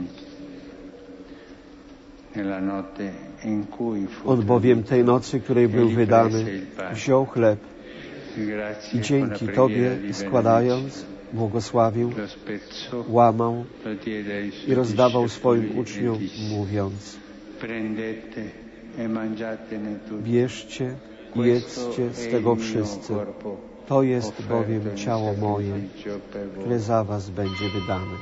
On bowiem tej nocy, której był wydany, wziął chleb i dzięki Tobie składając, błogosławił, łamał i rozdawał swoim uczniom, mówiąc: Bierzcie i jedzcie z tego wszyscy. To jest bowiem ciało moje, które za was będzie wydane.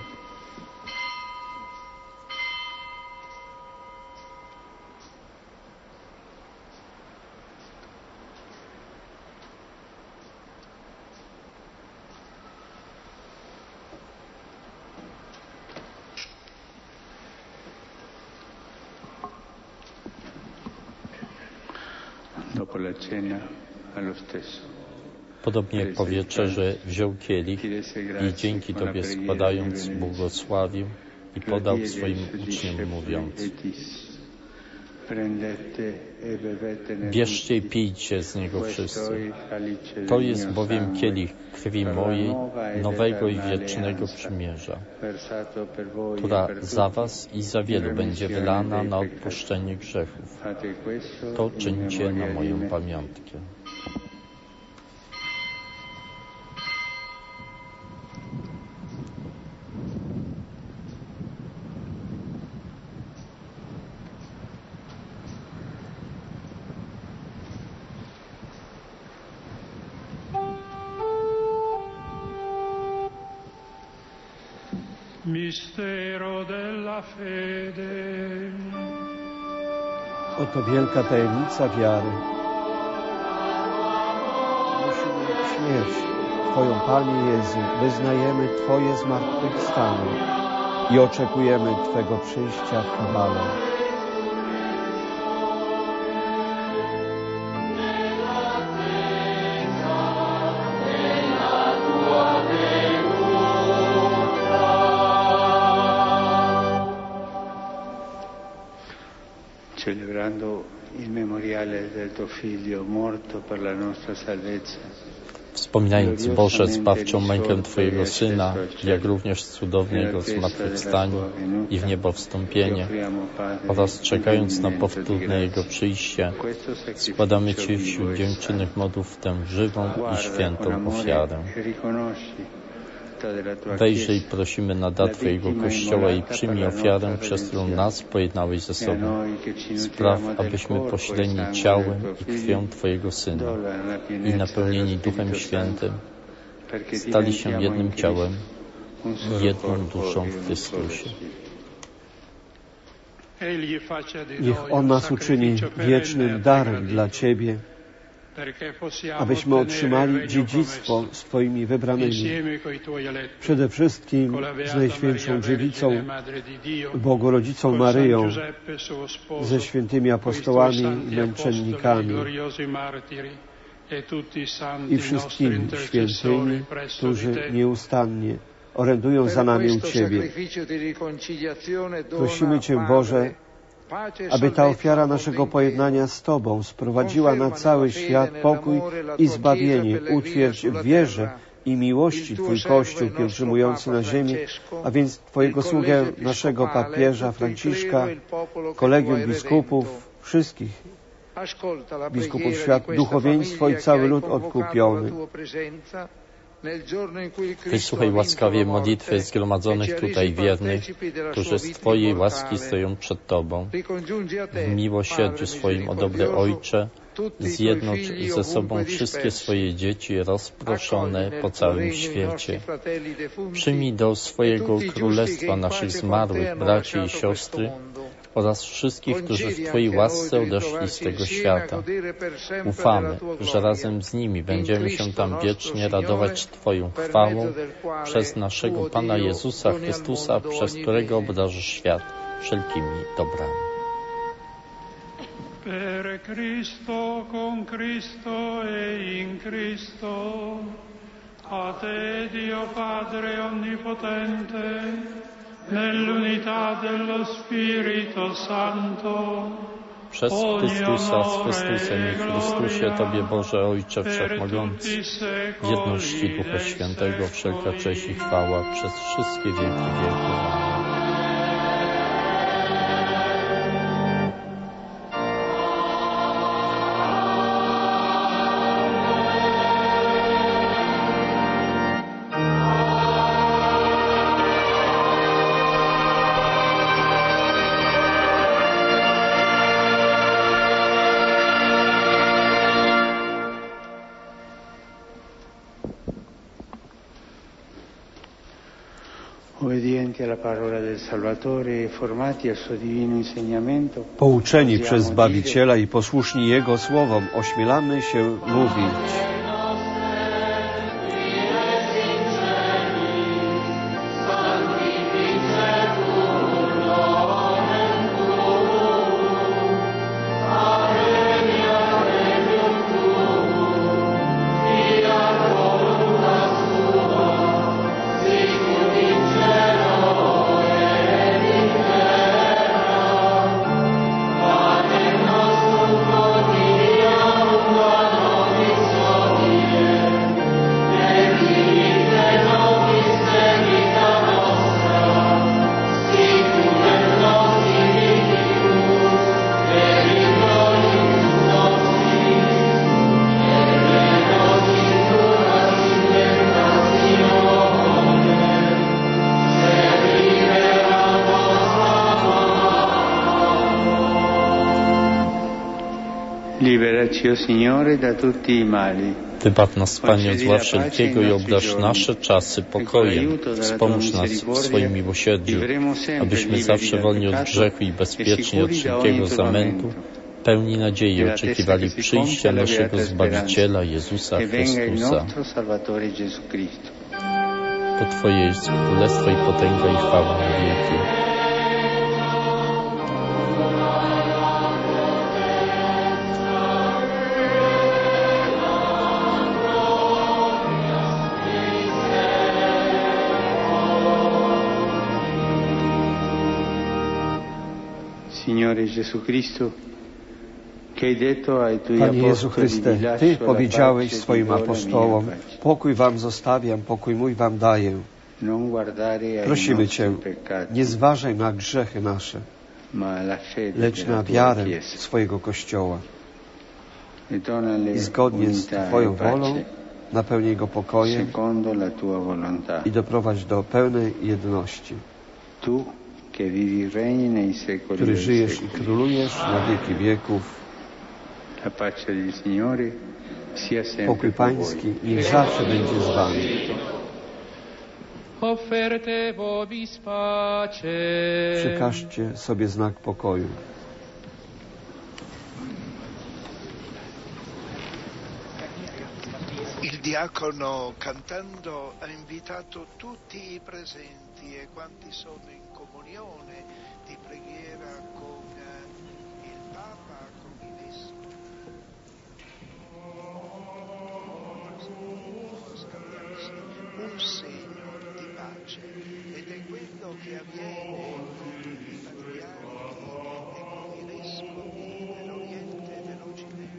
Podobnie jak po wieczerzy wziął kielich i dzięki Tobie składając błogosławił i podał swoim uczniom mówiąc: bierzcie i pijcie z niego wszyscy. To jest bowiem kielich krwi mojej, nowego i wiecznego przymierza, która za was i za wielu będzie wylana na odpuszczenie grzechów. To czyńcie na moją pamiątkę. Mistero della fede. Oto wielka tajemnica wiary. Musimy śmierć Twoją, Panie Jezu, wyznajemy Twoje zmartwychwstanie i oczekujemy Twego przyjścia w chwale. Celebrando il memoriale del tuo Figlio morto per la nostra salvezza. Wspominając Boże zbawczą mękę Twojego Syna, jak również cudownie Jego zmartwychwstanie i w niebo wstąpienie oraz czekając na powtórne Jego przyjście, składamy Ci wśród dziękczynnych modlów tę żywą i świętą ofiarę. Wejrzyj, prosimy na dar Twojego Kościoła i przyjmij ofiarę, przez którą nas pojednałeś ze sobą. Spraw, abyśmy posileni ciałem i krwią Twojego Syna i napełnieni Duchem Świętym stali się jednym ciałem i jedną duszą w Chrystusie. Niech On nas uczyni wiecznym darem dla Ciebie, abyśmy otrzymali dziedzictwo z Twoimi wybranymi, przede wszystkim z Najświętszą Dziewicą, Bogorodzicą Maryją, ze świętymi apostołami i męczennikami i wszystkimi świętymi, którzy nieustannie orędują za nami u Ciebie. Prosimy Cię, Boże, aby ta ofiara naszego pojednania z Tobą sprowadziła na cały świat pokój i zbawienie. Utwierdź w wierze i miłości Twój Kościół pielgrzymujący na ziemi, a więc Twojego sługę, naszego papieża Franciszka, kolegium biskupów, wszystkich biskupów świata, duchowieństwo i cały lud odkupiony. Wysłuchaj łaskawie modlitwy zgromadzonych tutaj wiernych, którzy z Twojej łaski stoją przed Tobą. W miłosierdziu swoim, o dobry Ojcze, zjednocz ze sobą wszystkie swoje dzieci rozproszone po całym świecie. Przyjmij do swojego królestwa naszych zmarłych braci i siostry oraz wszystkich, którzy w Twojej łasce odeszli z tego świata. Ufamy, że razem z nimi będziemy się tam wiecznie radować Twoją chwałą przez naszego Pana Jezusa Chrystusa, przez którego obdarzysz świat wszelkimi dobrami. Per Cristo, con Cristo e in Cristo, a Te Dio Padre Onnipotente, nell'unità dello Spirito Santo, przez Chrystusa, z Chrystusem i w Chrystusie Tobie, Boże Ojcze Wszechmogący, w jedności Ducha Świętego, wszelka cześć i chwała przez wszystkie wieki wieków. Amen. Pouczeni przez Zbawiciela i posłuszni Jego słowom, ośmielamy się mówić: Wybaw nas, Panie, od zła wszelkiego i obdarz nasze czasy pokojem. Wspomóż nas w swoim miłosierdziu, abyśmy zawsze wolni od grzechu i bezpieczni od wszelkiego zamętu, pełni nadziei oczekiwali przyjścia naszego Zbawiciela Jezusa Chrystusa. Bo Twoje jest królestwo i potęga i chwała na wieki. Panie Jezu Chryste, Ty powiedziałeś swoim apostołom: pokój wam zostawiam, pokój mój wam daję. Prosimy Cię, nie zważaj na grzechy nasze, lecz na wiarę swojego Kościoła. I zgodnie z Twoją wolą napełnij go pokojem i doprowadź do pełnej jedności. Który żyjesz i królujesz na wieki wieków. Pokój Pański niech zawsze będzie z Wami. Przekażcie sobie znak pokoju. Il diacono cantando ha invitato tutti i presenti e quanti sono in comunione di preghiera con il Papa, con i vescovi. Un segno di pace, ed è quello che avviene con i patriarchi e con i vescovi dell'Oriente e dell'Occidente.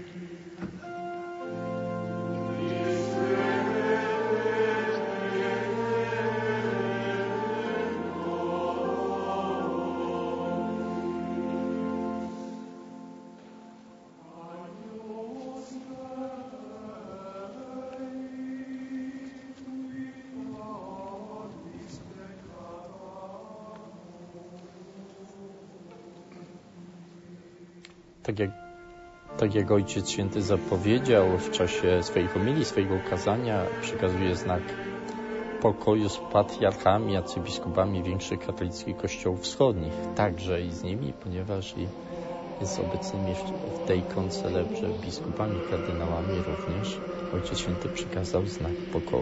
Tak jak Ojciec Święty zapowiedział w czasie swojej homilii, swojego kazania, przekazuje znak pokoju z patriarchami, arcybiskupami większych katolickich kościołów wschodnich, także i z nimi, ponieważ jest obecnymi w tej koncelebrze biskupami, kardynałami również. Ojciec Święty przekazał znak pokoju.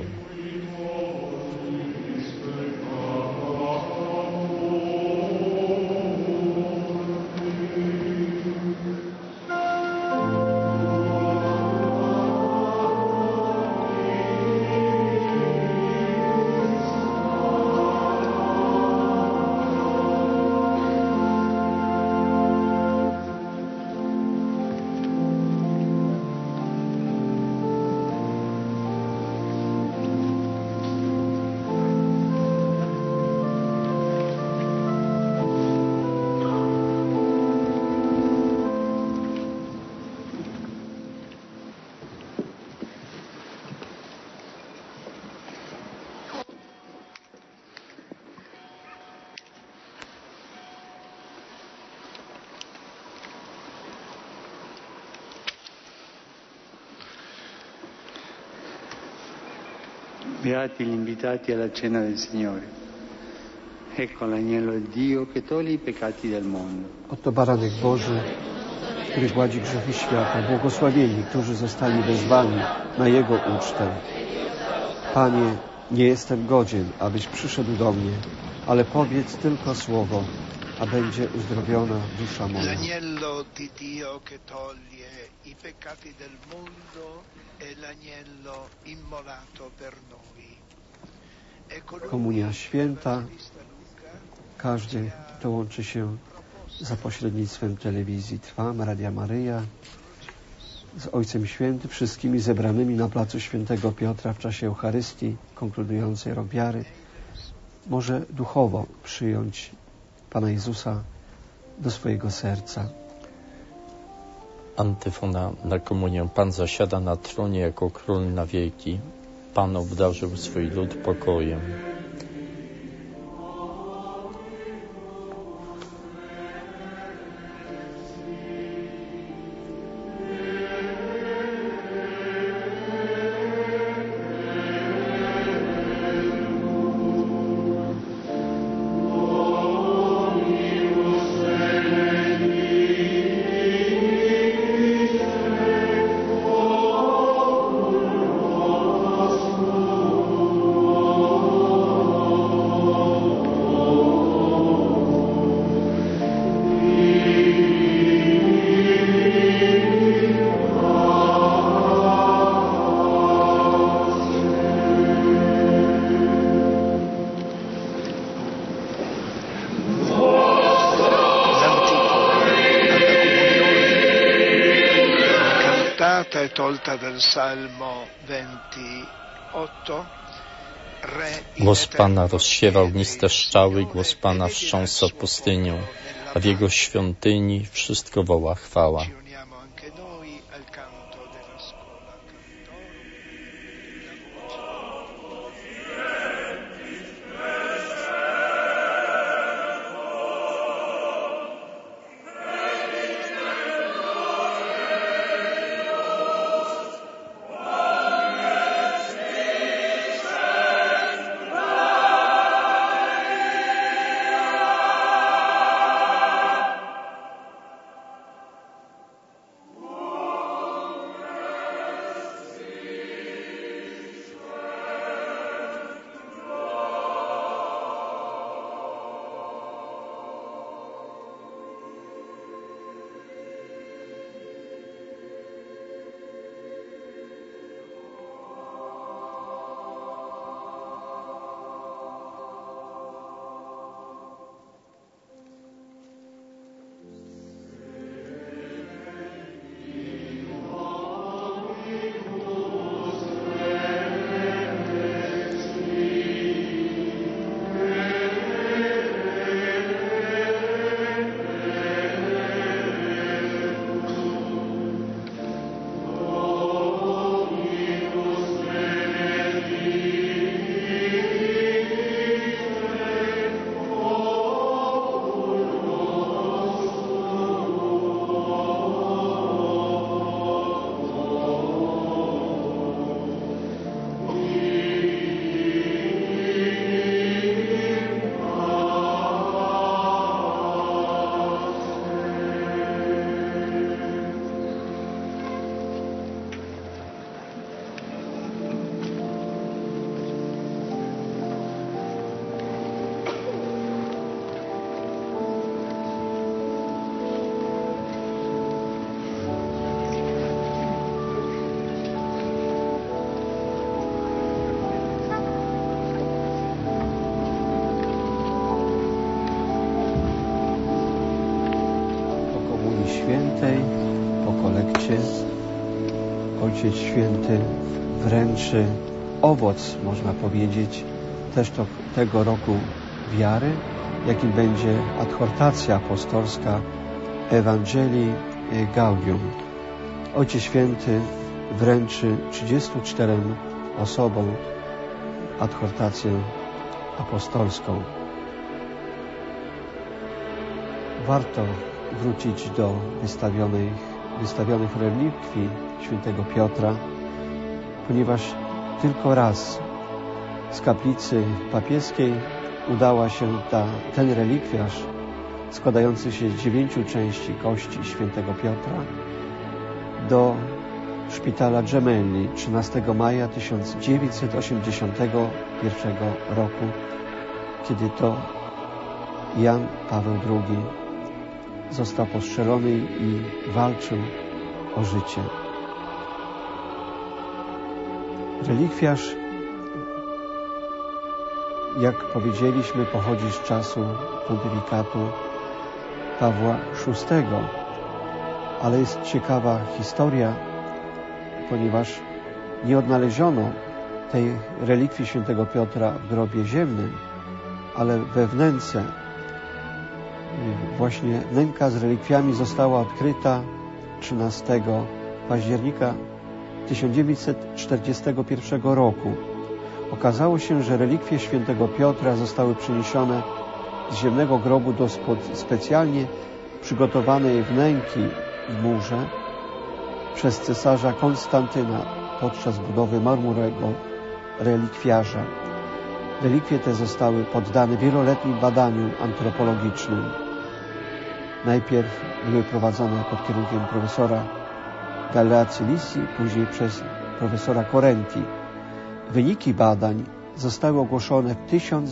Beati gli invitati alla cena del Signore. Ecco l'agnello di Dio che toglie i peccati del mondo. Oto baranek Boży, który gładzi grzechy świata. Błogosławieni, którzy zostali wezwani na Jego ucztę. Panie, nie jestem godzien, abyś przyszedł do mnie, ale powiedz tylko słowo, a będzie uzdrowiona dusza moja. L'agnello di Dio che toglie i peccati del mondo è l'agnello immolato per noi. Komunia święta. Każdy, kto łączy się za pośrednictwem telewizji Trwam, Radia Maryja, z Ojcem Świętym, wszystkimi zebranymi na placu Świętego Piotra w czasie Eucharystii konkludującej rok wiary, może duchowo przyjąć Pana Jezusa do swojego serca. Antyfona na komunię. Pan zasiada na tronie jako król na wieki. Pan obdarzył swój lud pokojem. È tolta del Salmo 28. Głos Pana rozsiewa ogniste strzały, głos Pana wstrząsa pustynią, a w Jego świątyni wszystko woła chwała. Świętej, po kolekcie, Ojciec Święty wręczy owoc, można powiedzieć, też tego roku wiary, jakim będzie adhortacja apostolska Ewangelii Gaudium. Ojciec Święty wręczy 34 osobom adhortację apostolską. Warto wrócić do wystawionych relikwii świętego Piotra, ponieważ tylko raz z kaplicy papieskiej udała się ten relikwiarz składający się z 9 części kości świętego Piotra do szpitala Gemelli 13 maja 1981 roku, kiedy to Jan Paweł II został postrzelony i walczył o życie. Relikwiarz, jak powiedzieliśmy, pochodzi z czasu pontyfikatu Pawła VI, ale jest ciekawa historia, ponieważ nie odnaleziono tej relikwii świętego Piotra w grobie ziemnym, ale we wnęce, właśnie wnęka z relikwiami została odkryta 13 października 1941 roku. Okazało się, że relikwie świętego Piotra zostały przeniesione z ziemnego grobu do specjalnie przygotowanej wnęki w murze przez cesarza Konstantyna podczas budowy marmurowego relikwiarza. Relikwie te zostały poddane wieloletnim badaniom antropologicznym. Najpierw były prowadzone pod kierunkiem profesora Galeazzi, później przez profesora Correnti. Wyniki badań zostały ogłoszone w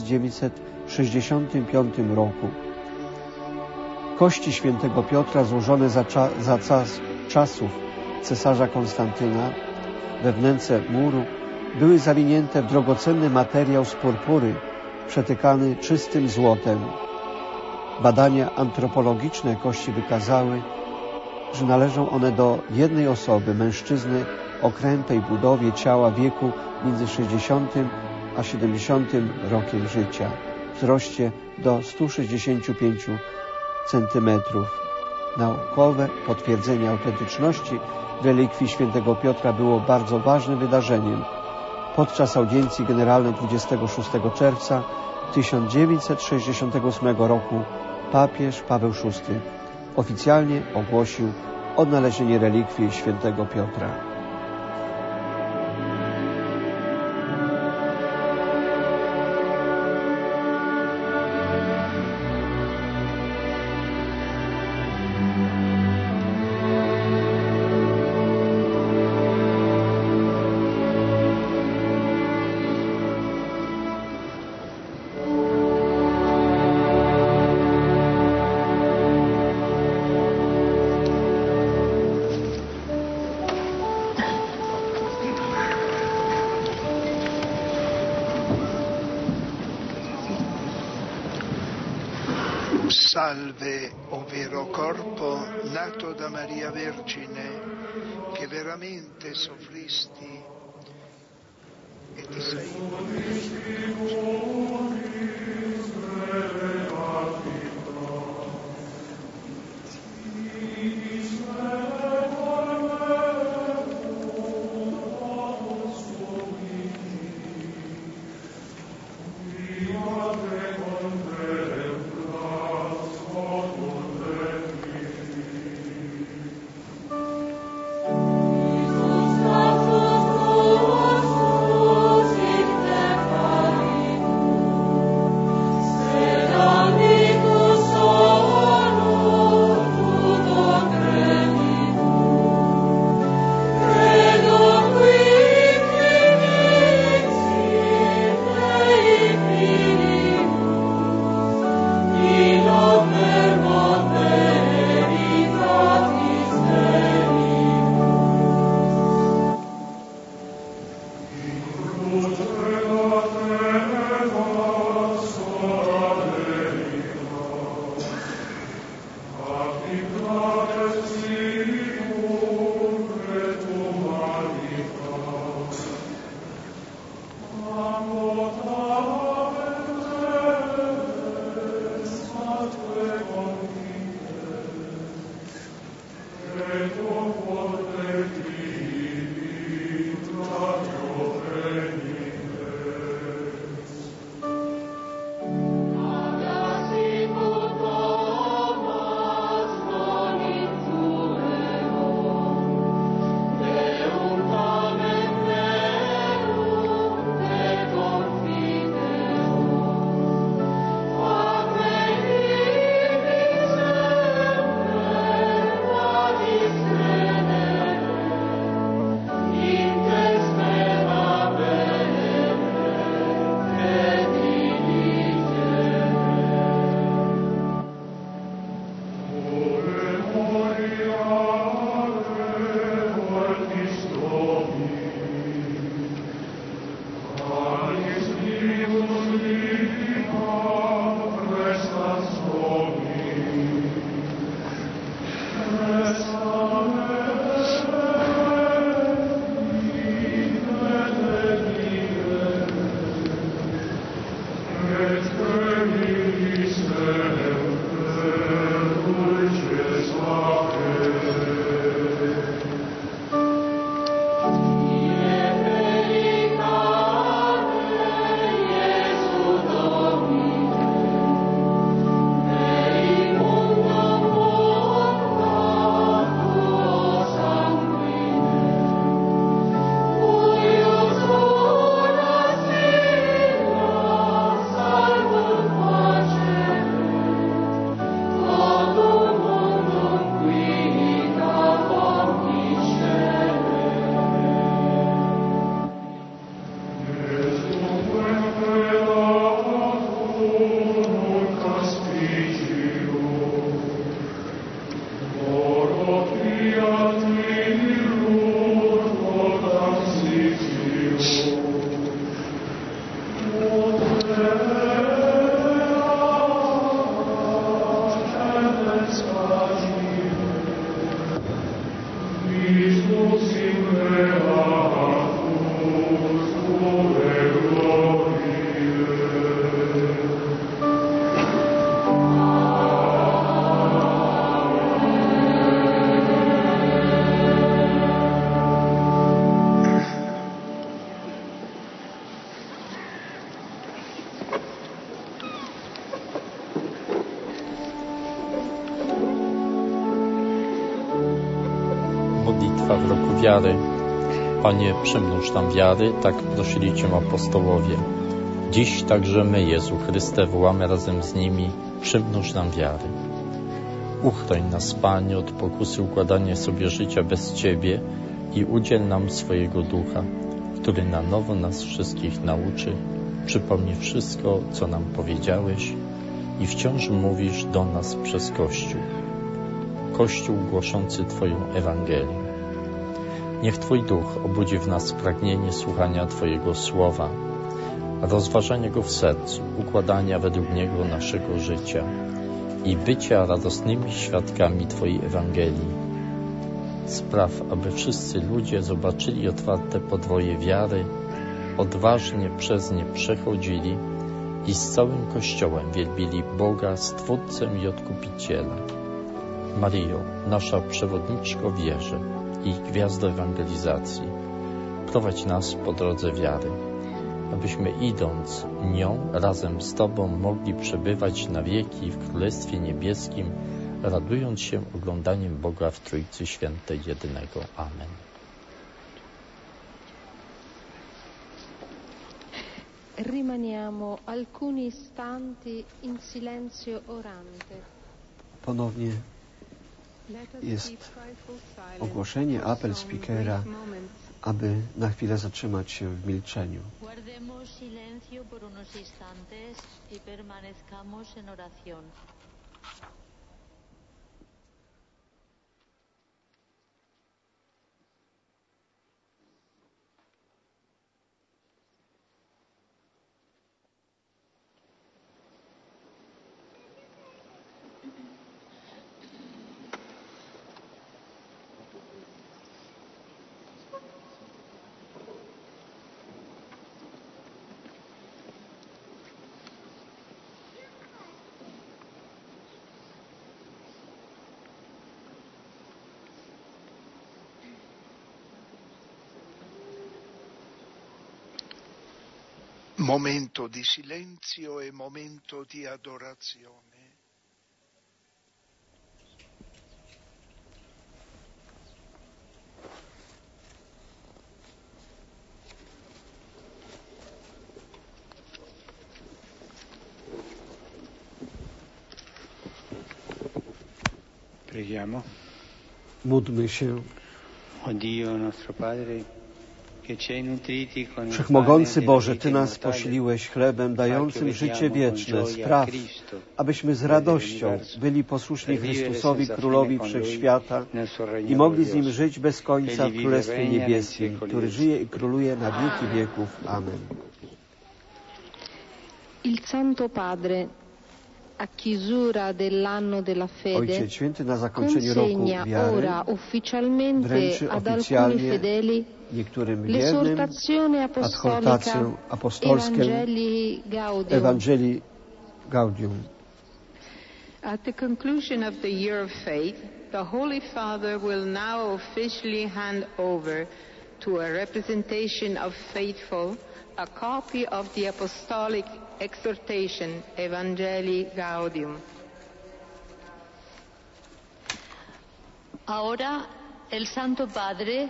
1965 roku. Kości świętego Piotra złożone za czasów cesarza Konstantyna we wnęce muru były zawinięte w drogocenny materiał z purpury przetykany czystym złotem. Badania antropologiczne kości wykazały, że należą one do jednej osoby, mężczyzny o krętej budowie ciała wieku między 60 a 70 rokiem życia, wzroście do 165 cm. Naukowe potwierdzenie autentyczności relikwii świętego Piotra było bardzo ważnym wydarzeniem. Podczas audiencji generalnej 26 czerwca 1968 roku papież Paweł VI oficjalnie ogłosił odnalezienie relikwii świętego Piotra. Salve, o vero corpo nato da Maria Vergine, che veramente soffristi e ti sei Modlitwa w roku wiary. Panie, przymnóż nam wiary, tak prosili Cię apostołowie. Dziś także my, Jezu Chryste, wołamy razem z nimi, przymnóż nam wiary. Uchroń nas, Panie, od pokusy układania sobie życia bez Ciebie i udziel nam swojego Ducha, który na nowo nas wszystkich nauczy, przypomni wszystko, co nam powiedziałeś i wciąż mówisz do nas przez Kościół. Kościół głoszący Twoją Ewangelię. Niech Twój Duch obudzi w nas pragnienie słuchania Twojego Słowa, rozważania go w sercu, układania według niego naszego życia i bycia radosnymi świadkami Twojej Ewangelii. Spraw, aby wszyscy ludzie zobaczyli otwarte podwoje wiary, odważnie przez nie przechodzili i z całym Kościołem wielbili Boga, Stwórcę i Odkupiciela. Maryjo, nasza przewodniczko w wierze i gwiazdo ewangelizacji, prowadź nas po drodze wiary, abyśmy idąc nią razem z Tobą mogli przebywać na wieki w Królestwie Niebieskim, radując się oglądaniem Boga w Trójcy Świętej jedynego. Amen. Rimaniamo alcuni istanti in silenzio orante. Ponownie jest ogłoszenie, apel speakera, aby na chwilę zatrzymać się w milczeniu. Guardemos silencio por unos instantes y permanezcamos en oración. Momento di silenzio e momento di adorazione. Preghiamo. Módlmy się. O Dio nostro Padre, Wszechmogący Boże, Ty nas posiliłeś chlebem dającym życie wieczne. Spraw, abyśmy z radością byli posłuszni Chrystusowi, Królowi Wszechświata i mogli z Nim żyć bez końca w Królestwie Niebieskim, który żyje i króluje na wieki wieków. Amen. Il Santo Padre a chiusura dell'anno della fede, Ojciec Święty na zakończeniu roku consegna wiary ora ufficialmente wręczy ad alcuni oficjalnie fedeli niektórym wiernym l'esortazione adhortację apostolską Evangelii Gaudium. At the conclusion of the year of faith, the Holy Father will now officially hand over to a representation of faithful a copy of the apostolic exhortation Evangelii Gaudium. Ahora el Santo Padre,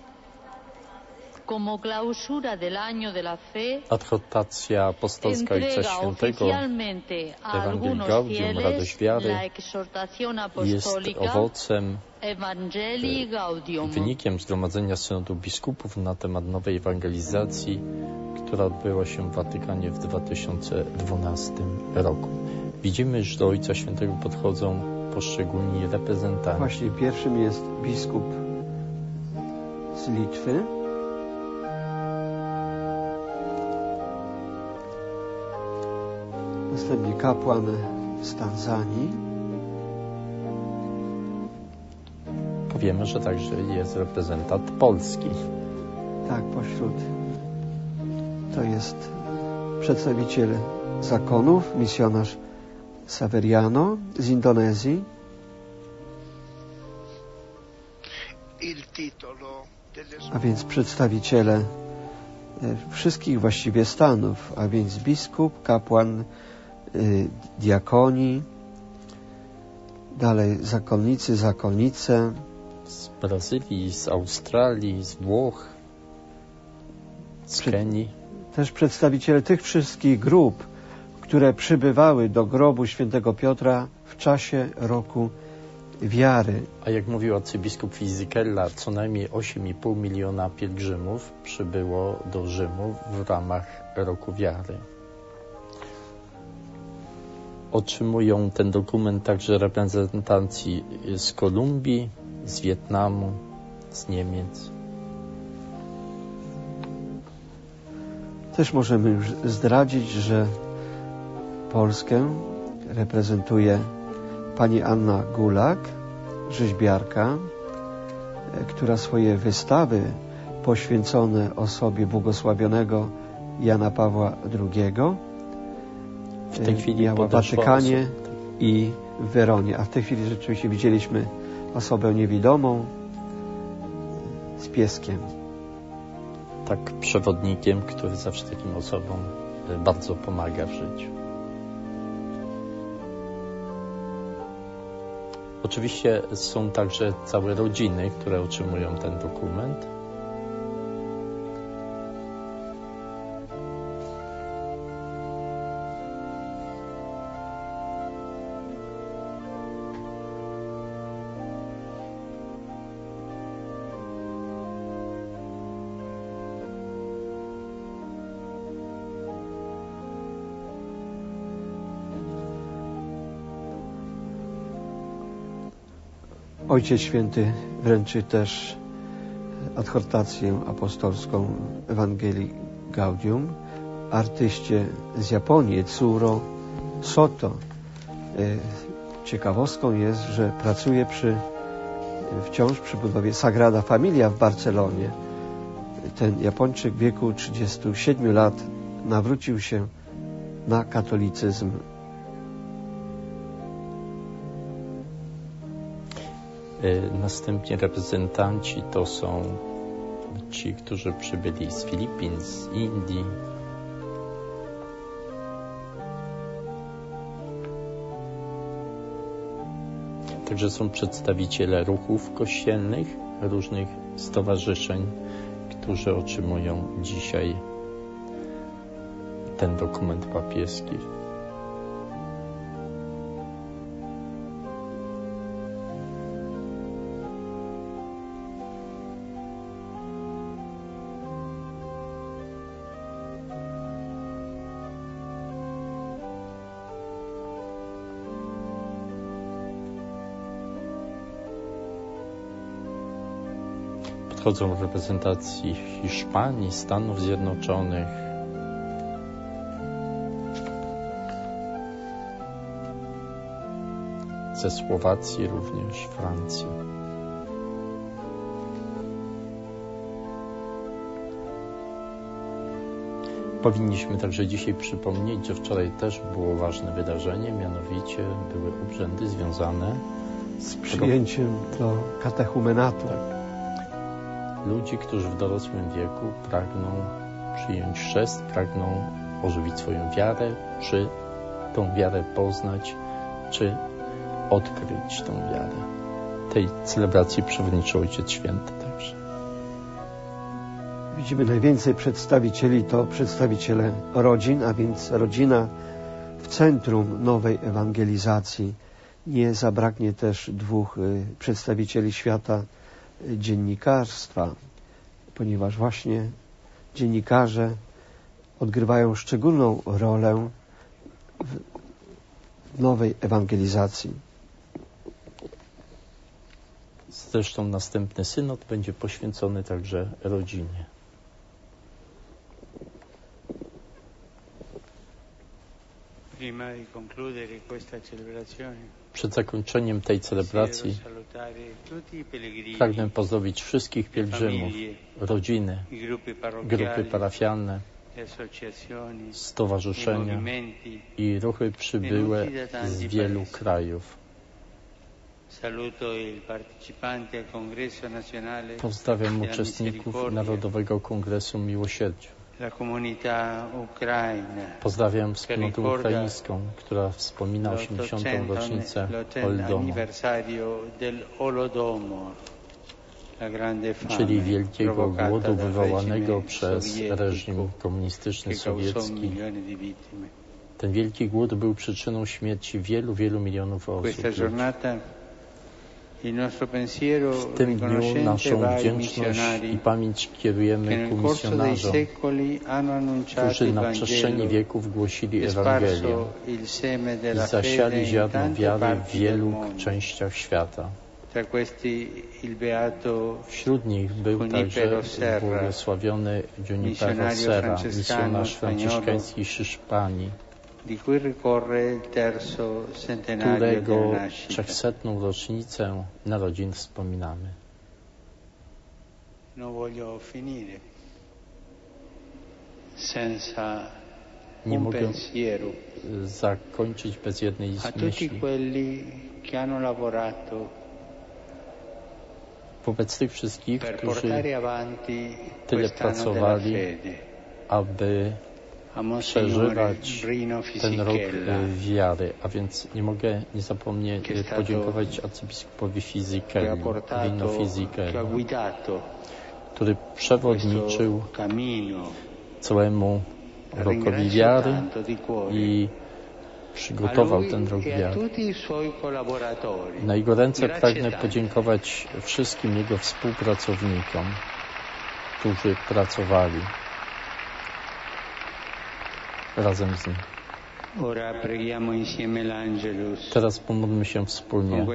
como clausura del año de la fe, Adhortacja apostolska Ojca entrega Świętego oficialmente a Ewangelii algunos Gaudium, radość fieles wiary, la exhortación jest apostólica owocem, Evangelii Gaudium. wynikiem Zgromadzenia Synodu Biskupów na temat nowej ewangelizacji, która odbyła się w Watykanie w 2012 roku. Widzimy, że do Ojca Świętego podchodzą poszczególni reprezentanci. Właśnie pierwszym jest biskup z Litwy. Następnie kapłan z Tanzanii. Powiemy, że także jest reprezentant Polski. Tak, pośród to jest przedstawiciel zakonów, misjonarz Saveriano z Indonezji. A więc przedstawiciele wszystkich właściwie stanów, a więc biskup, kapłan, diakoni, dalej zakonnicy, zakonnice. Z Brazylii, z Australii, z Włoch, z Kenii. Też przedstawiciele tych wszystkich grup, które przybywały do grobu świętego Piotra w czasie roku wiary. A jak mówił arcybiskup Fisichella, co najmniej 8,5 miliona pielgrzymów przybyło do Rzymu w ramach roku wiary. Otrzymują ten dokument także reprezentanci z Kolumbii, z Wietnamu, z Niemiec. Też możemy już zdradzić, że Polskę reprezentuje pani Anna Gulak, rzeźbiarka, która swoje wystawy poświęcone osobie błogosławionego Jana Pawła II w tej chwili miała w Watykanie i w Weronie. A w tej chwili rzeczywiście widzieliśmy osobę niewidomą z pieskiem. Tak, przewodnikiem, który zawsze takim osobom bardzo pomaga w życiu. Oczywiście są także całe rodziny, które otrzymują ten dokument. Ojciec Święty wręczy też adhortację apostolską Ewangelii Gaudium artyście z Japonii, Tsuro Soto. Ciekawostką jest, że pracuje wciąż przy budowie Sagrada Familia w Barcelonie. Ten Japończyk w wieku 37 lat nawrócił się na katolicyzm. Następnie reprezentanci to są ci, którzy przybyli z Filipin, z Indii. Także są przedstawiciele ruchów kościelnych, różnych stowarzyszeń, którzy otrzymują dzisiaj ten dokument papieski. Podchodzą reprezentacji Hiszpanii, Stanów Zjednoczonych. ze Słowacji, również Francji. Powinniśmy także dzisiaj przypomnieć, że wczoraj też było ważne wydarzenie, mianowicie były obrzędy związane z przyjęciem do katechumenatu. Ludzi, którzy w dorosłym wieku pragną przyjąć chrzest, pragną ożywić swoją wiarę, czy tą wiarę poznać, czy odkryć tą wiarę. Tej celebracji przewodniczył Ojciec Święty także. Widzimy najwięcej przedstawicieli to przedstawiciele rodzin, a więc rodzina w centrum nowej ewangelizacji. Nie zabraknie też dwóch przedstawicieli świata dziennikarstwa, ponieważ właśnie dziennikarze odgrywają szczególną rolę w nowej ewangelizacji. Zresztą następny synod będzie poświęcony także rodzinie. Przed zakończeniem tej celebracji pragnę pozdrowić wszystkich pielgrzymów, rodziny, grupy parafialne, stowarzyszenia i ruchy przybyłe z wielu krajów. Pozdrawiam uczestników Narodowego Kongresu Miłosierdzia. Pozdrawiam wspólnotę ukraińską, która wspomina 80. rocznicę Holodomoru, czyli wielkiego głodu wywołanego przez reżim komunistyczny sowiecki. Ten wielki głód był przyczyną śmierci wielu milionów osób. W tym dniu naszą wdzięczność i pamięć kierujemy ku misjonarzom, którzy na przestrzeni wieków głosili Ewangelię i zasiali ziarno wiary w wielu częściach świata. Wśród nich był także błogosławiony Junipero Serra, misjonarz franciszkański z Hiszpanii, którego 300. rocznicę narodzin wspominamy. Nie mogę zakończyć bez jednej myśli. Wobec tych wszystkich, którzy tyle pracowali, aby przeżywać ten rok wiary, a więc nie mogę nie zapomnieć podziękować arcybiskupowi Vino Fisichella, który przewodniczył całemu rokowi wiary i przygotował ten rok wiary. Na jego ręce pragnę podziękować wszystkim jego współpracownikom, którzy pracowali razem z nim. Teraz pomódlmy się wspólnie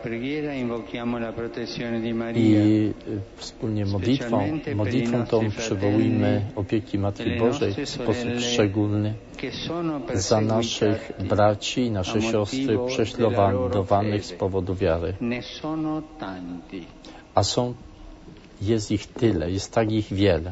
i wspólnie modlitwą tą przywołujmy opieki Matki Bożej w sposób szczególny za naszych braci i nasze siostry prześladowanych z powodu wiary. A jest ich tyle, jest tak ich wiele.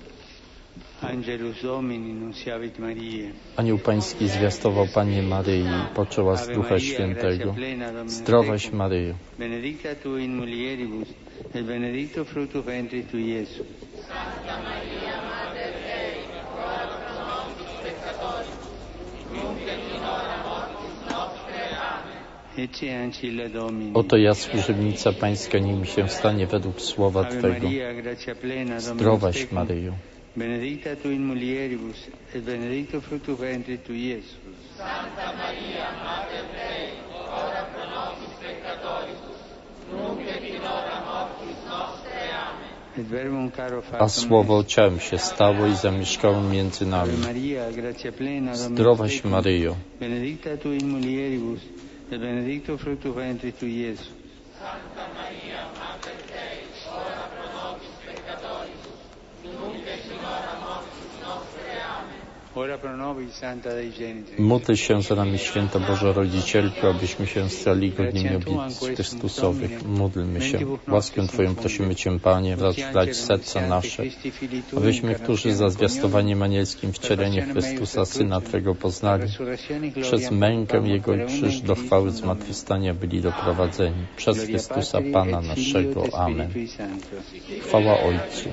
Anioł Pański zwiastował Pannie Maryi, poczęła z Ducha Świętego. Zdrowaś Maryjo. Benedicta tu in mulieribus, et benedictus fructus ventris tui, Iesus. Santa Maria, Mater Dei, ora pro nobis peccatoribus, nunc et in hora mortis nostre. Amen. Ecce ancilla Domini. Oto ja, służebnica Pańska, niech mi się stanie według słowa Twego. Zdrowaś Maryjo. Benedicta tu in mulieribus, et benedictus fructus ventris tui, Iesus. Santa Maria, Mater Dei, ora pro nobis peccatoribus, nunc et in hora mortis nostre. Amen. A Słowo ciałem się stało i zamieszkało między nami. Zdrowaś Maryjo. Benedicta tu in mulieribus, et benedictus fructus ventris tui, Iesus. Santa Maria, Mater Dei, ora pro nobis peccatoribus, nunc et in hora mortis nostre. Amen. Módl się za nami, Święta Boża Rodzicielko, abyśmy się stali godnymi obietnic Chrystusowych. Módlmy się. Łaskę Twoją prosimy Cię, Panie, rozchlać serca nasze, abyśmy, którzy za zwiastowaniem anielskim wcielenie Chrystusa, Syna Twego, poznali, przez mękę Jego i krzyż do chwały zmartwychwstania byli doprowadzeni. Przez Chrystusa Pana naszego. Amen. Chwała Ojcu.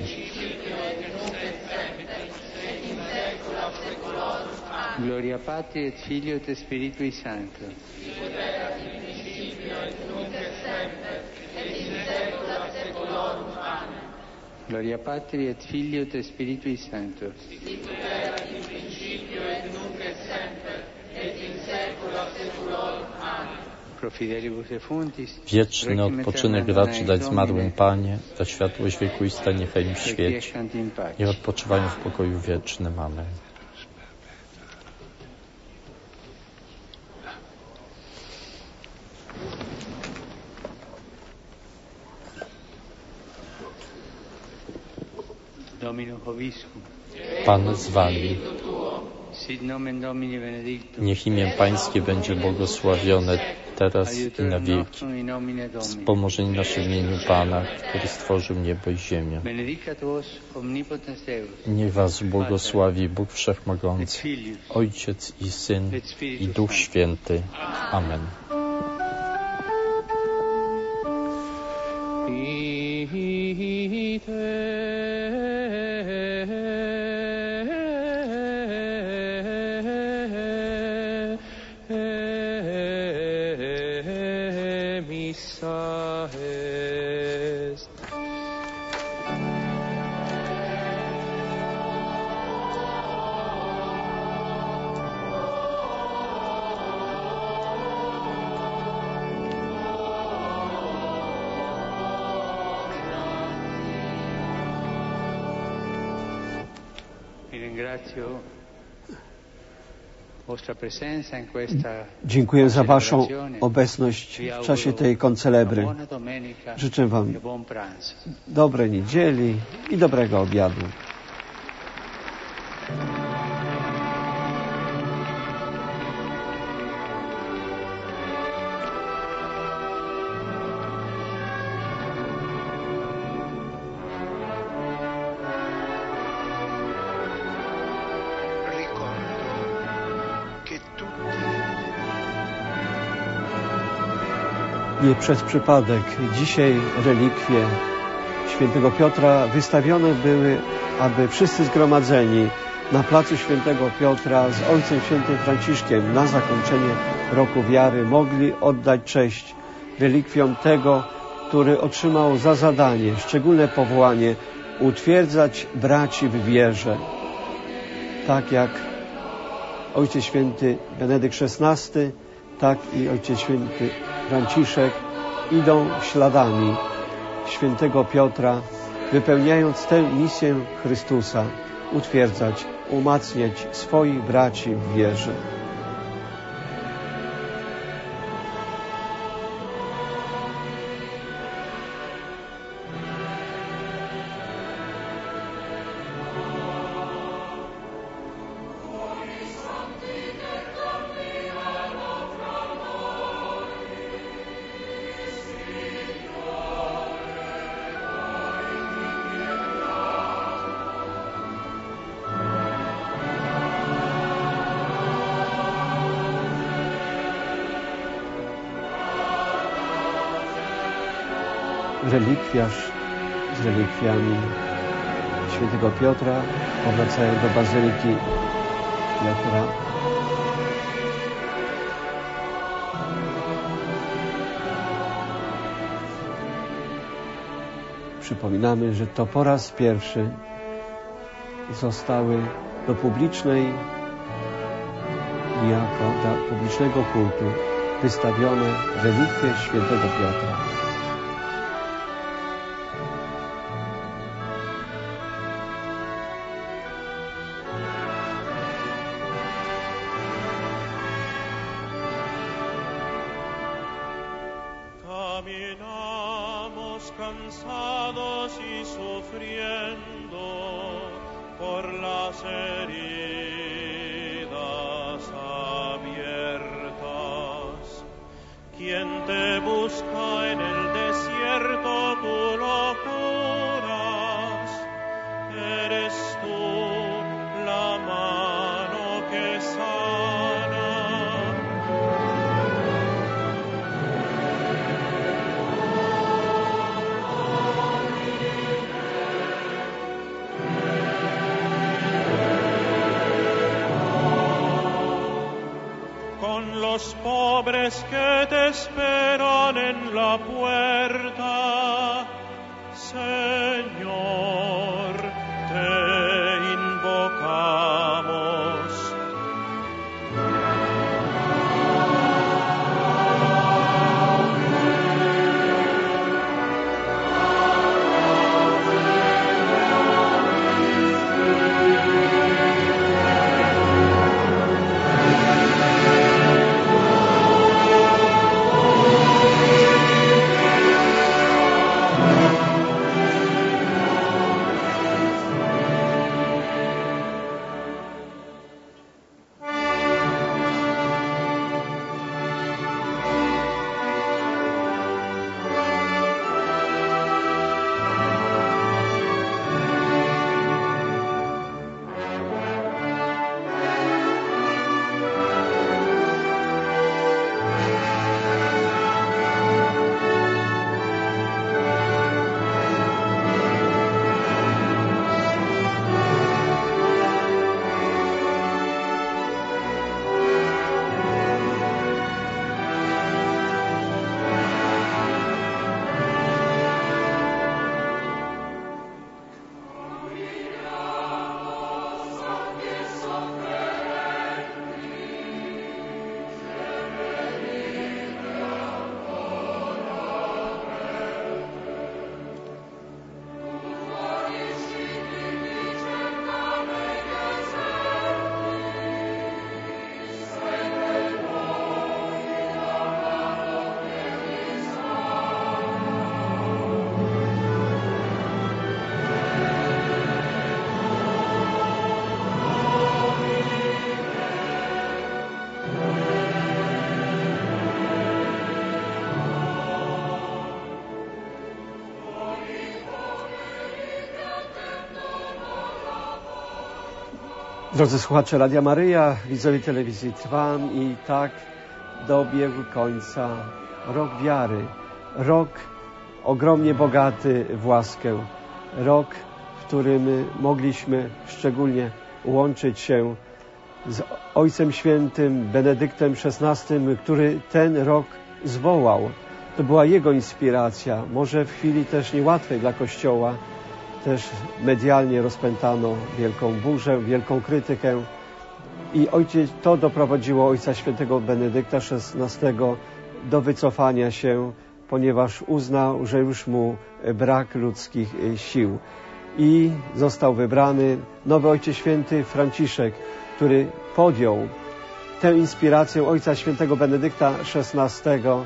Gloria Patri et Filio et Spiritui Sancto. Gloria Patri et Filio et Spiritui Sancto. Wieczny odpoczynek racz dać zmarłym, Panie, za światłość wiekuista niechaj im świeci. Niech odpoczywają w pokoju wiecznym. Amen. Pan z Wami. Niech imię Pańskie będzie błogosławione teraz i na wieki. Wspomożeń naszym imieniu Pana, który stworzył niebo i ziemię. Niech Was błogosławi Bóg Wszechmogący, Ojciec i Syn i Duch Święty. Amen. Dziękuję za Waszą obecność w czasie tej koncelebry. Życzę Wam dobrej niedzieli i dobrego obiadu. Nie przez przypadek dzisiaj relikwie świętego Piotra wystawione były, aby wszyscy zgromadzeni na placu świętego Piotra z Ojcem Świętym Franciszkiem na zakończenie roku wiary mogli oddać cześć relikwiom tego, który otrzymał za zadanie, szczególne powołanie utwierdzać braci w wierze. Tak jak Ojciec Święty Benedykt XVI, tak i Ojciec Święty Franciszek idą śladami świętego Piotra, wypełniając tę misję Chrystusa, utwierdzać, umacniać swoich braci w wierze. Relikwiarz z relikwiami świętego Piotra powracają do bazyliki Piotra. Przypominamy, że to po raz pierwszy zostały do publicznej jako do publicznego kultu wystawione relikwie świętego Piotra. Caminamos cansados y sufriendo por las heridas abiertas. Quien te busca en el desierto, tú lo curas. Eres tú la mano que sana. Con los pobres que te esperan en la puerta, Señor, te invocamos. Drodzy słuchacze Radia Maryja, widzowie telewizji Trwam, i tak dobiegł końca rok wiary, rok ogromnie bogaty w łaskę, rok, w którym mogliśmy szczególnie łączyć się z Ojcem Świętym Benedyktem XVI, który ten rok zwołał. To była jego inspiracja, może w chwili też niełatwej dla Kościoła. Też medialnie rozpętano wielką burzę, wielką krytykę i to doprowadziło Ojca Świętego Benedykta XVI do wycofania się, ponieważ uznał, że już mu brak ludzkich sił. I został wybrany nowy Ojciec Święty Franciszek, który podjął tę inspirację Ojca Świętego Benedykta XVI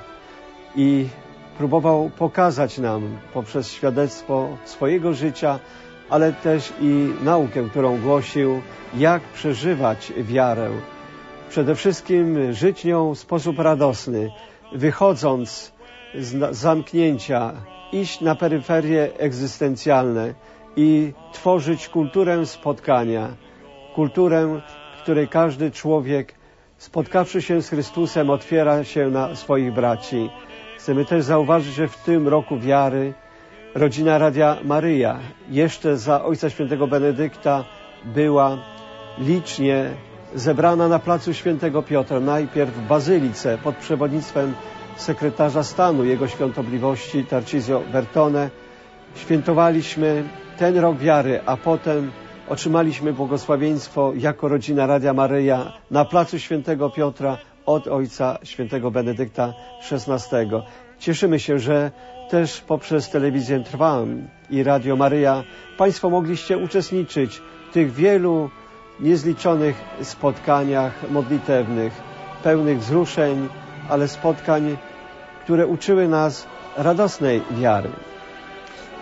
i próbował pokazać nam poprzez świadectwo swojego życia, ale też i naukę, którą głosił, jak przeżywać wiarę. Przede wszystkim żyć nią w sposób radosny, wychodząc z zamknięcia, iść na peryferie egzystencjalne i tworzyć kulturę spotkania. Kulturę, w której każdy człowiek, spotkawszy się z Chrystusem, otwiera się na swoich braci. Chcemy też zauważyć, że w tym roku wiary rodzina Radia Maryja jeszcze za Ojca Świętego Benedykta była licznie zebrana na placu Świętego Piotra, najpierw w Bazylice pod przewodnictwem sekretarza stanu Jego Świątobliwości Tarcisio Bertone. Świętowaliśmy ten rok wiary, a potem otrzymaliśmy błogosławieństwo jako rodzina Radia Maryja na placu Świętego Piotra od Ojca Świętego Benedykta XVI. Cieszymy się, że też poprzez telewizję Trwam i Radio Maryja Państwo mogliście uczestniczyć w tych wielu niezliczonych spotkaniach modlitewnych, pełnych wzruszeń, ale spotkań, które uczyły nas radosnej wiary.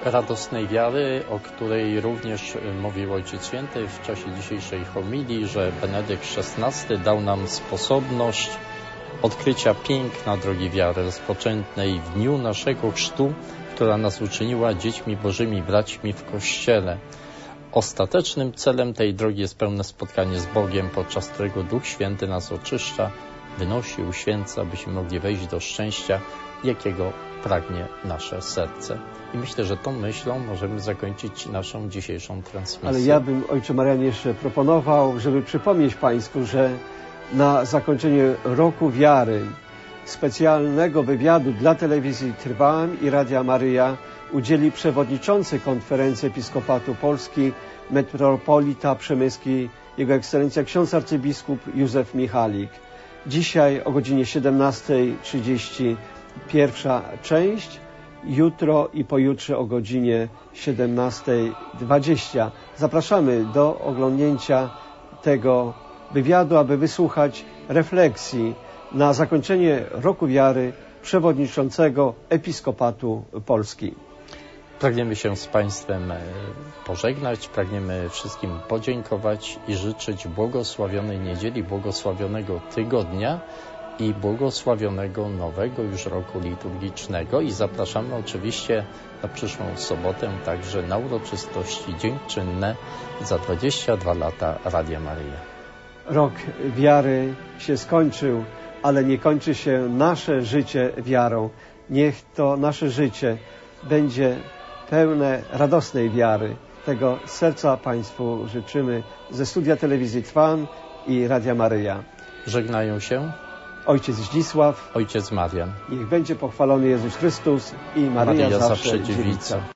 radosnej wiary, o której również mówił Ojciec Święty w czasie dzisiejszej homilii, że Benedykt XVI dał nam sposobność odkrycia piękna drogi wiary rozpoczętej w dniu naszego chrztu, która nas uczyniła dziećmi Bożymi, braćmi w Kościele. Ostatecznym celem tej drogi jest pełne spotkanie z Bogiem, podczas którego Duch Święty nas oczyszcza, wynosi, uświęca, byśmy mogli wejść do szczęścia, jakiego pragnie nasze serce. I myślę, że tą myślą możemy zakończyć naszą dzisiejszą transmisję. Ale ja bym, Ojcze Marianie, jeszcze proponował, żeby przypomnieć Państwu, że na zakończenie Roku Wiary specjalnego wywiadu dla telewizji Trwam i Radia Maryja udzieli przewodniczący Konferencji Episkopatu Polski, metropolita przemyski, Jego Ekscelencja ksiądz arcybiskup Józef Michalik. Dzisiaj o godzinie 17:30 pierwsza część, jutro i pojutrze o godzinie 17:20. Zapraszamy do oglądnięcia tego wywiadu, aby wysłuchać refleksji na zakończenie Roku Wiary przewodniczącego Episkopatu Polski. Pragniemy się z Państwem pożegnać, pragniemy wszystkim podziękować i życzyć błogosławionej niedzieli, błogosławionego tygodnia i błogosławionego nowego już roku liturgicznego i zapraszamy oczywiście na przyszłą sobotę także na uroczystości dziękczynne za 22 lata Radia Maryja. Rok wiary się skończył, ale nie kończy się nasze życie wiarą. Niech to nasze życie będzie pełne radosnej wiary. Tego z serca Państwu życzymy ze studia telewizji Trwam i Radia Maryja. Żegnają się Ojciec Zdzisław, Ojciec Marian. Niech będzie pochwalony Jezus Chrystus i Maryja zawsze dziewica.